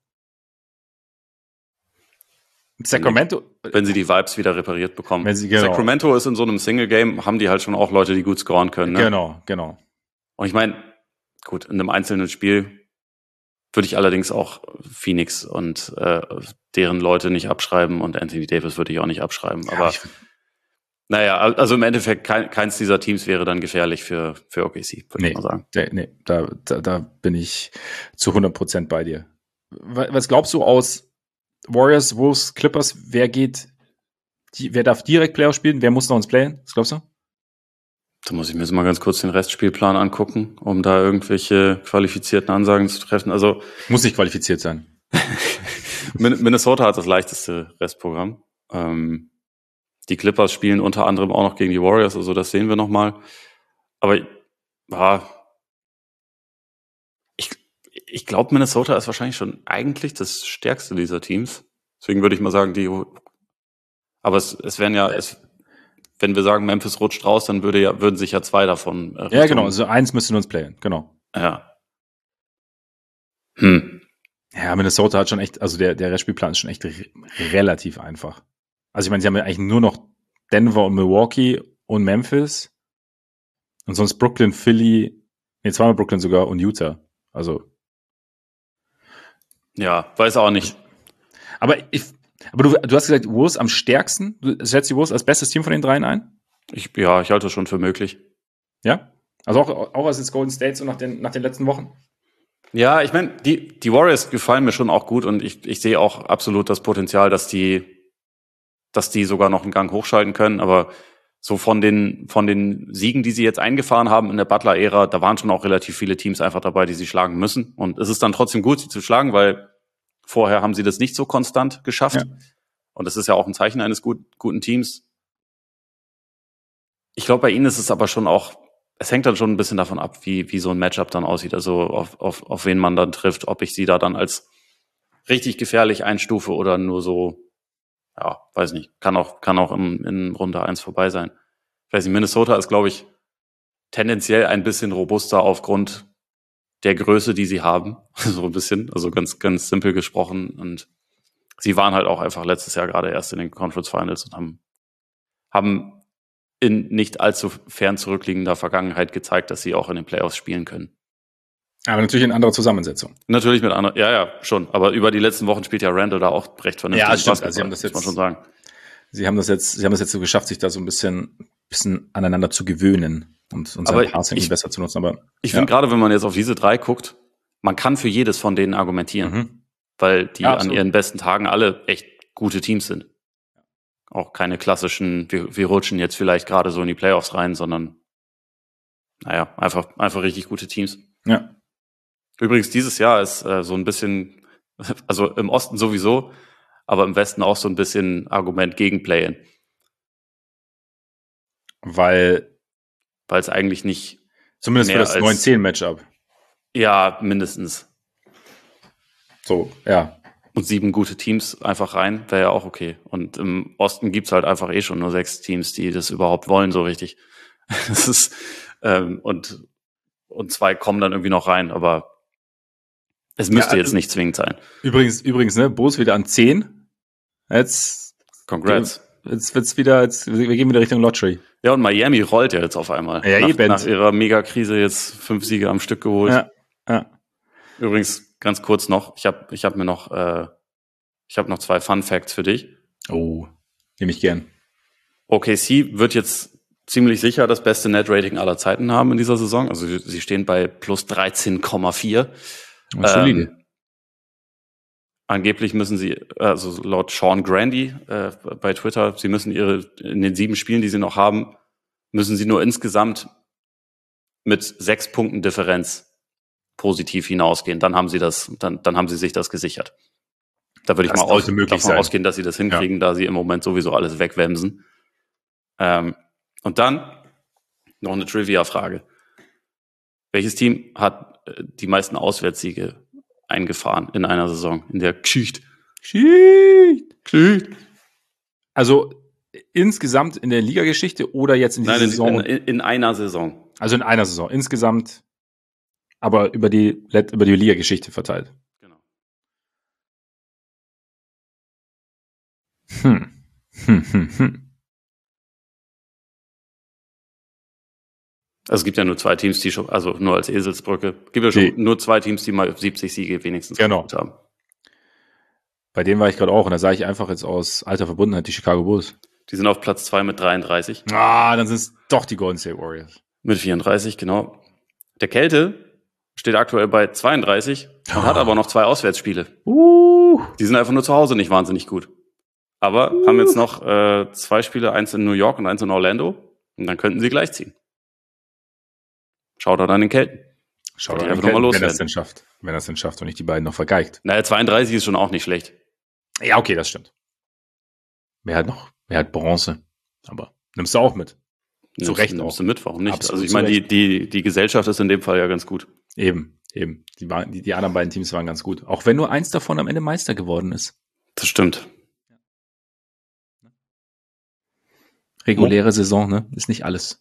Sacramento. Wenn sie die Vibes wieder repariert bekommen. Wenn sie, genau. Sacramento ist in so einem Single-Game, haben die halt schon auch Leute, die gut scoren können. Ne? Genau, genau. Und ich meine, gut, in einem einzelnen Spiel würde ich allerdings auch Phoenix und äh, deren Leute nicht abschreiben und Anthony Davis würde ich auch nicht abschreiben. Aber ja, naja, also im Endeffekt kein, keins dieser Teams wäre dann gefährlich für, für O K C, würde nee, ich mal sagen. Nee, da, da, da bin ich zu hundert Prozent bei dir. Was glaubst du aus Warriors, Wolves, Clippers, wer geht, die, wer darf direkt Playoff spielen, wer muss noch ins Play-In? Was glaubst du? Da muss ich mir jetzt mal ganz kurz den Restspielplan angucken, um da irgendwelche qualifizierten Ansagen zu treffen. Also muss nicht qualifiziert sein. Minnesota hat das leichteste Restprogramm. Ähm, Die Clippers spielen unter anderem auch noch gegen die Warriors, also das sehen wir nochmal. Aber ja, ich, ich glaube, Minnesota ist wahrscheinlich schon eigentlich das stärkste dieser Teams. Deswegen würde ich mal sagen, die. Aber es, es wären ja, es, wenn wir sagen, Memphis rutscht raus, dann würde ja, würden sich ja zwei davon. Äh, ja, genau. Also eins müsste uns playen, genau. Ja. Hm. Ja, Minnesota hat schon echt, also der, der Restspielplan ist schon echt re- relativ einfach. Also ich meine, sie haben ja eigentlich nur noch Denver und Milwaukee und Memphis. Und sonst Brooklyn, Philly, nee, zweimal Brooklyn sogar und Utah. Also. Ja, weiß auch nicht. Aber ich, aber du, du hast gesagt, Wolves am stärksten. Du schätzt die Wolves als bestes Team von den dreien ein? Ich, ja, ich halte das schon für möglich. Ja? Also auch, auch als jetzt Golden State so nach den, nach den letzten Wochen? Ja, ich meine, die, die Warriors gefallen mir schon auch gut und ich, ich sehe auch absolut das Potenzial, dass die, dass die sogar noch einen Gang hochschalten können, aber so von den, von den Siegen, die sie jetzt eingefahren haben in der Butler-Ära, da waren schon auch relativ viele Teams einfach dabei, die sie schlagen müssen. Und es ist dann trotzdem gut, sie zu schlagen, weil vorher haben sie das nicht so konstant geschafft. Ja. Und das ist ja auch ein Zeichen eines gut, guten Teams. Ich glaube, bei ihnen ist es aber schon auch, es hängt dann schon ein bisschen davon ab, wie, wie so ein Matchup dann aussieht, also auf, auf, auf wen man dann trifft, ob ich sie da dann als richtig gefährlich einstufe oder nur so, ja, weiß nicht, kann auch, kann auch in, in Runde eins vorbei sein. Ich weiß nicht, Minnesota ist, glaube ich, tendenziell ein bisschen robuster aufgrund der Größe, die sie haben, so ein bisschen, also ganz, ganz simpel gesprochen. Und sie waren halt auch einfach letztes Jahr gerade erst in den Conference Finals und haben, haben in nicht allzu fern zurückliegender Vergangenheit gezeigt, dass sie auch in den Playoffs spielen können. Aber natürlich in anderer Zusammensetzung. Natürlich mit anderen, ja, ja, schon. Aber über die letzten Wochen spielt ja Randall da auch recht vernünftig. Ja, stimmt. Also sie haben das jetzt, muss man schon sagen. Sie haben das jetzt, sie haben das jetzt so geschafft, sich da so ein bisschen, bisschen aneinander zu gewöhnen und, und sein Passing besser zu nutzen. Aber ich ja. finde gerade, wenn man jetzt auf diese drei guckt, man kann für jedes von denen argumentieren, mhm. weil die ja, an ihren besten Tagen alle echt gute Teams sind. Auch keine klassischen, wir, wir rutschen jetzt vielleicht gerade so in die Playoffs rein, sondern naja, einfach, einfach richtig gute Teams. Ja. Übrigens, dieses Jahr ist äh, so ein bisschen, also im Osten sowieso, aber im Westen auch so ein bisschen Argument gegen Play-In. Weil weil es eigentlich nicht zumindest für das neun zehn Matchup. Ja, mindestens. So, ja. Und sieben gute Teams einfach rein, wäre ja auch okay. Und im Osten gibt's halt einfach eh schon nur sechs Teams, die das überhaupt wollen, so richtig. Das ist, ähm, und, und zwei kommen dann irgendwie noch rein, aber es müsste ja, jetzt nicht zwingend sein. Übrigens, übrigens, ne, Bulls wieder an zehn. Jetzt. Congrats. Jetzt wird's wieder, jetzt, wir gehen wieder Richtung Lottery. Ja, und Miami rollt ja jetzt auf einmal. Ja, nach, eben. nach ihrer Megakrise jetzt fünf Siege am Stück geholt. Ja, ja. Übrigens, ganz kurz noch, ich habe ich hab mir noch, äh, ich habe noch zwei Fun Facts für dich. Oh, nehme ich gern. O K C wird jetzt ziemlich sicher das beste Net-Rating aller Zeiten haben in dieser Saison. Also sie stehen bei plus dreizehn Komma vier. Solide. Ähm, angeblich müssen sie, also laut Sean Grandy äh, bei Twitter, sie müssen ihre, in den sieben Spielen, die sie noch haben, müssen sie nur insgesamt mit sechs Punkten Differenz positiv hinausgehen. Dann haben sie das, dann, dann haben sie sich das gesichert. Da würde ich das mal aus, davon sein. ausgehen, dass sie das hinkriegen, ja. Da sie im Moment sowieso alles wegwemsen. Ähm, und dann noch eine Trivia-Frage. Welches Team hat die meisten Auswärtssiege eingefahren in einer Saison, in der Geschichte? Geschichte. Geschichte. Also insgesamt in der Ligageschichte oder jetzt in dieser Nein, in, Saison? In, in einer Saison. Also in einer Saison. Insgesamt, aber über die, über die Ligageschichte verteilt. Genau. Hm. Hm, hm, hm. Also es gibt ja nur zwei Teams, die schon, also nur als Eselsbrücke, es gibt ja schon die. nur zwei Teams, die mal siebzig Siege wenigstens genau. haben. Bei denen war ich gerade auch und da sage ich einfach jetzt aus alter Verbundenheit die Chicago Bulls. Die sind auf Platz zwei mit dreiunddreißig. Ah, dann sind es doch die Golden State Warriors. Mit vierunddreißig, genau. Der Kälte steht aktuell bei zweiunddreißig und oh. hat aber noch zwei Auswärtsspiele. Uh. Die sind einfach nur zu Hause nicht wahnsinnig gut. Aber uh. haben jetzt noch äh, zwei Spiele, eins in New York und eins in Orlando und dann könnten sie gleich ziehen. Schaut an den Kelten. Schaut an den Kelten, wenn er es denn schafft. Wenn er es denn schafft und nicht die beiden noch vergeigt. Naja, zweiunddreißig ist schon auch nicht schlecht. Ja, okay, das stimmt. Wer hat noch? Wer hat Bronze? Aber nimmst du auch mit. Zu Nimmst, Recht nimmst auch. du mit, warum nicht? Absolut also ich zu meine, die, Recht. die, die Gesellschaft ist in dem Fall ja ganz gut. Eben, eben. Die, waren, die, die anderen beiden Teams waren ganz gut. Auch wenn nur eins davon am Ende Meister geworden ist. Das stimmt. Reguläre Saison, ne? Ist nicht alles.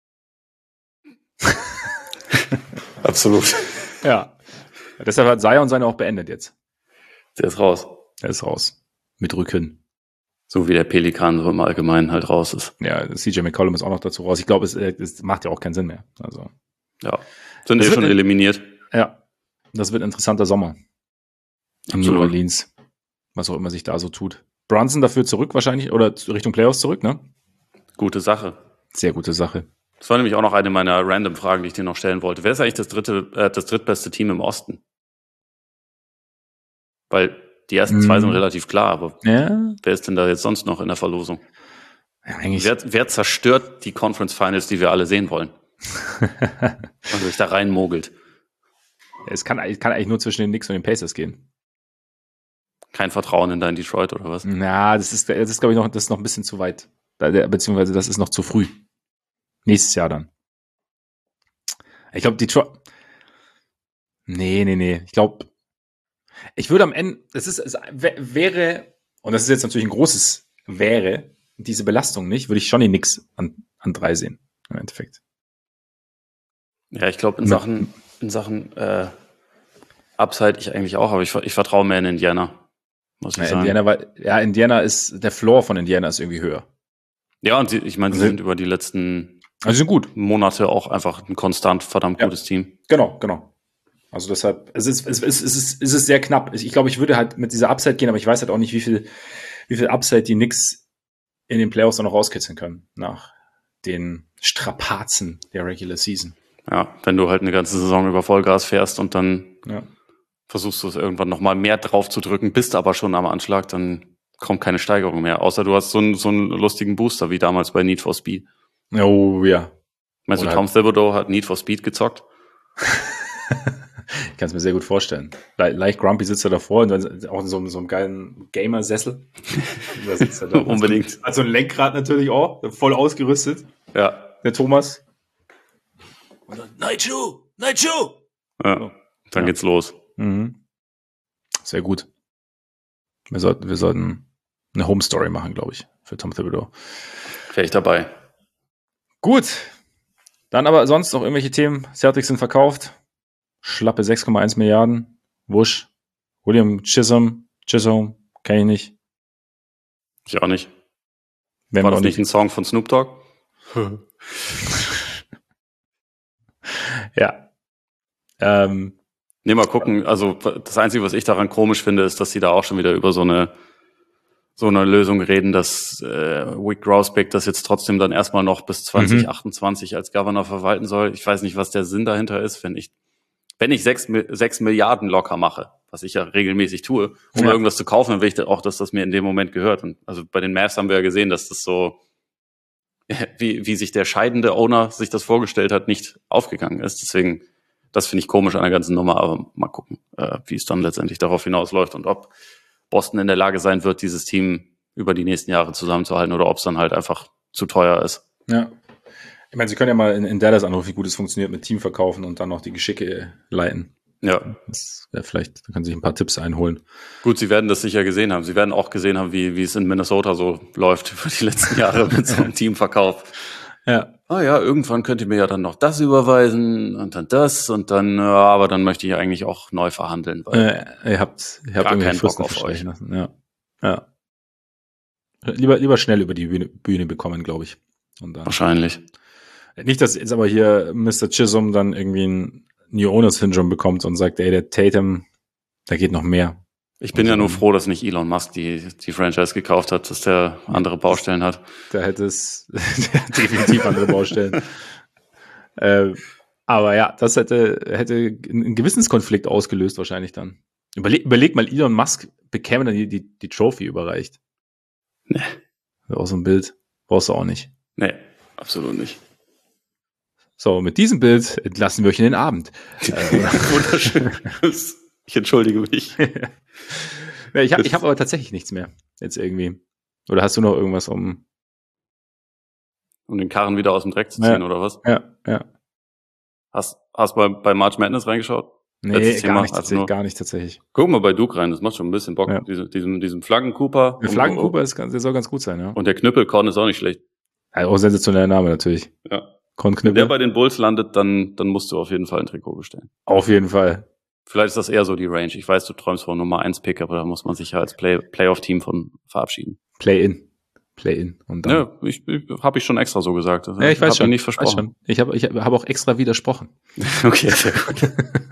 Absolut. Ja. Deshalb hat Zion seine auch beendet jetzt. Der ist raus. Er ist raus. Mit Rücken. So wie der Pelikan so im Allgemeinen halt raus ist. Ja, C J McCollum ist auch noch dazu raus. Ich glaube, es, es macht ja auch keinen Sinn mehr. Also. Ja. Sind Das eh schon wird- eliminiert. Ja. Das wird ein interessanter Sommer. In New Absolut. Orleans. Was auch immer sich da so tut. Brunson dafür zurück wahrscheinlich oder Richtung Playoffs zurück, ne? Gute Sache. Sehr gute Sache. Das war nämlich auch noch eine meiner random Fragen, die ich dir noch stellen wollte. Wer ist eigentlich das dritte, äh, das drittbeste Team im Osten? Weil die ersten zwei Mm. sind relativ klar, aber Ja, wer ist denn da jetzt sonst noch in der Verlosung? ja eigentlich. Wer, wer zerstört die Conference Finals, die wir alle sehen wollen? Und sich da reinmogelt. es kann, es kann eigentlich nur zwischen den Knicks und den Pacers gehen. Kein Vertrauen in dein Detroit oder was? Na, das ist, das ist glaube ich, noch, das ist noch ein bisschen zu weit. Da- der- Beziehungsweise das ist noch zu früh. Nächstes Jahr dann. Ich glaube, Detroit. Nee, nee, nee. Ich glaube, ich würde am Ende, es ist, es wär- wäre, und das ist jetzt natürlich ein großes wäre, diese Belastung nicht, würde ich schon die Knicks an, an drei sehen, im Endeffekt. Ja, ich glaube in Ja. Sachen, in Sachen äh, Upside ich eigentlich auch, aber ich, ver- ich vertraue mehr in Indiana, muss ich Ja, sagen. Indiana, war, ja, Indiana ist, der Floor von Indiana ist irgendwie höher. Ja, und sie, ich meine, sie Also- sind über die letzten Also sie sind gut. Monate auch einfach ein konstant verdammt Ja. gutes Team. Genau, genau. Also deshalb, es ist, es ist, es ist, es ist sehr knapp. Ich, ich glaube, ich würde halt mit dieser Upside gehen, aber ich weiß halt auch nicht, wie viel, wie viel Upside die Knicks in den Playoffs dann noch rauskitzeln können nach den Strapazen der Regular Season. Ja, wenn du halt eine ganze Saison über Vollgas fährst und dann Ja. versuchst du es irgendwann nochmal mehr drauf zu drücken, bist aber schon am Anschlag, dann kommt keine Steigerung mehr. Außer du hast so einen, so einen lustigen Booster wie damals bei Need for Speed. Oh ja. Meinst du, Oder- Tom Thibodeau hat Need for Speed gezockt? Ich kann es mir sehr gut vorstellen. Le leicht grumpy sitzt er davor und dann auch in so, einem- so einem geilen Gamer-Sessel. Da sitzt er da. Unbedingt. Also ein Lenkrad natürlich auch, voll ausgerüstet. Ja. Der Thomas. Und dann, Night Shoe! Night Shoe! ja. Dann Ja. geht's los. Mhm. Sehr gut. Wir sollten, wir sollten eine Home Story machen, glaube ich, für Tom Thibodeau. Wäre ich dabei. Gut. Dann aber sonst noch irgendwelche Themen. Celtics sind verkauft. Schlappe sechs Komma eins Milliarden. Wusch. William Chisholm. Chisholm. Kenn ich nicht. Ich auch nicht. Wenn War man das nicht ein Song von Snoop Dogg? Ja. Ähm, Nee, mal gucken. Also das Einzige, was ich daran komisch finde, ist, dass sie da auch schon wieder über so eine so eine Lösung reden, dass äh, Wyc Grousbeck das jetzt trotzdem dann erstmal noch bis zwanzig achtundzwanzig als Governor verwalten soll. Ich weiß nicht, was der Sinn dahinter ist, wenn ich wenn ich sechs, Mi- sechs Milliarden locker mache, was ich ja regelmäßig tue, um Ja. irgendwas zu kaufen, dann will ich auch, dass das mir in dem Moment gehört. Und also bei den Mavs haben wir ja gesehen, dass das so wie, wie sich der scheidende Owner sich das vorgestellt hat, nicht aufgegangen ist. Deswegen, das finde ich komisch an der ganzen Nummer, aber mal gucken, äh, wie es dann letztendlich darauf hinausläuft und ob Boston in der Lage sein wird, dieses Team über die nächsten Jahre zusammenzuhalten oder ob es dann halt einfach zu teuer ist. ja. Ich meine, Sie können ja mal in, in Dallas anrufen, wie gut es funktioniert mit Team verkaufen und dann noch die Geschicke leiten. Ja, Das wäre vielleicht, da können Sie sich ein paar Tipps einholen. gut, sie werden das sicher gesehen haben. Sie werden auch gesehen haben, wie, wie es in Minnesota so läuft über die letzten Jahre mit so einem Teamverkauf. Ja. Ah ja, irgendwann könnt ihr mir ja dann noch das überweisen und dann das und dann, ja, aber dann möchte ich eigentlich auch neu verhandeln. Weil Äh, ihr habt, ihr habt Gar irgendwie keinen Fristen Bock auf verstreichen lassen. Ja. Ja. Lieber, lieber schnell über die Bühne, Bühne bekommen, glaube ich. Und dann. wahrscheinlich. Nicht, dass jetzt aber hier Mister Chisholm dann irgendwie ein New Owner Syndrome bekommt und sagt, ey, der Tatum, da geht noch mehr. Ich bin Und ja nur dann- froh, dass nicht Elon Musk die, die Franchise gekauft hat, dass der andere Baustellen hat. Da hätte es der hat definitiv andere Baustellen. äh, aber ja, das hätte, hätte einen Gewissenskonflikt ausgelöst wahrscheinlich dann. Überleg, überleg mal, Elon Musk bekäme dann die, die, die Trophy überreicht. Nee. Auch so ein Bild brauchst du auch nicht. Nee, absolut nicht. So, mit diesem Bild entlassen wir euch in den Abend. Äh, Wunderschön. Ich entschuldige mich. ja, ich habe ich hab aber tatsächlich nichts mehr. Jetzt irgendwie. Oder hast du noch irgendwas um Um den Karren wieder aus dem Dreck zu ziehen, ja. oder was? Ja, ja. Hast hast bei, bei March Madness reingeschaut? Nee, gar nicht, also gar nicht tatsächlich. Guck mal bei Duke rein, das macht schon ein bisschen Bock. Ja. Diese, diesem, diesem Flaggen-Cooper. Der Flaggen-Cooper ist, der soll ganz gut sein, ja. Und der Knüppelkorn ist auch nicht schlecht. Also auch sensationeller Name natürlich. Ja. Wenn der bei den Bulls landet, dann, dann musst du auf jeden Fall ein Trikot bestellen. Auf jeden Fall. Vielleicht ist das eher so die Range. Ich weiß, du träumst von Nummer eins Pick, aber da muss man sich ja als Play, Playoff-Team von verabschieden. Play-in. Play-in. Und dann ja, ich, ich habe ich schon extra so gesagt. Also ja, ich weiß schon. Ich nicht versprochen. Schon. Ich habe ich hab auch extra widersprochen. Okay, sehr gut.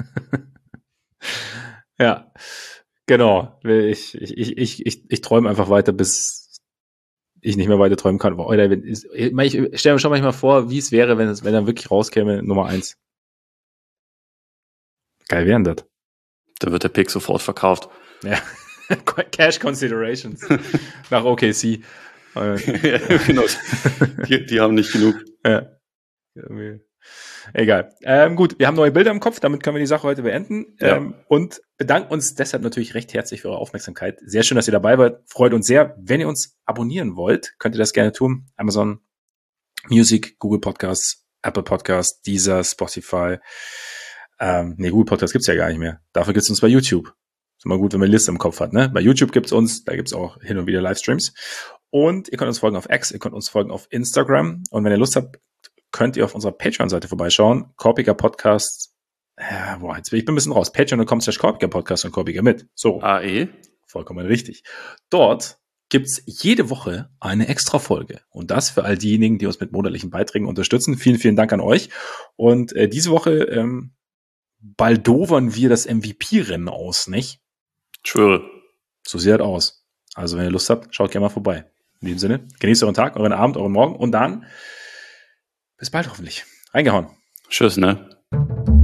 Ja, genau. Ich, ich, ich, ich, ich, ich träume einfach weiter, bis ich nicht mehr weiter träumen kann. Aber, Alter, ich, ich stelle mir schon manchmal vor, wie es wäre, wenn es, wenn er wirklich rauskäme, Nummer eins. Geil wären das. Da wird der Pick sofort verkauft. Ja. Cash Considerations. Nach O K C. Ja, genau. Die, die haben nicht genug. Ja. Egal. Ähm, gut, wir haben neue Bilder im Kopf, damit können wir die Sache heute beenden. Ja. Ähm, und bedanken uns deshalb natürlich recht herzlich für eure Aufmerksamkeit. Sehr schön, dass ihr dabei wart. Freut uns sehr. Wenn ihr uns abonnieren wollt, könnt ihr das gerne tun. Amazon Music, Google Podcasts, Apple Podcasts, Deezer, Spotify. Ähm, nee, Google Podcasts gibt's ja gar nicht mehr. Dafür gibt's uns bei YouTube. Ist immer gut, wenn man eine Liste im Kopf hat, ne? Bei YouTube gibt's uns, da gibt's auch hin und wieder Livestreams. Und ihr könnt uns folgen auf X, ihr könnt uns folgen auf Instagram. Und wenn ihr Lust habt, könnt ihr auf unserer Patreon-Seite vorbeischauen. Korpiger Podcast. Ja, boah, jetzt bin ich ein bisschen raus. Patreon punkt com slash Korpiger Podcast und Korpiger mit. So. A E. Vollkommen richtig. Dort gibt's jede Woche eine extra Folge. Und das für all diejenigen, die uns mit monatlichen Beiträgen unterstützen. Vielen, vielen Dank an euch. Und äh, diese Woche ähm, baldowern wir das M V P-Rennen aus, nicht? Schwöre. So sieht das aus. Also wenn ihr Lust habt, schaut gerne mal vorbei. In diesem Sinne, genießt euren Tag, euren Abend, euren Morgen und dann bis bald hoffentlich. Reingehauen. Tschüss, ne?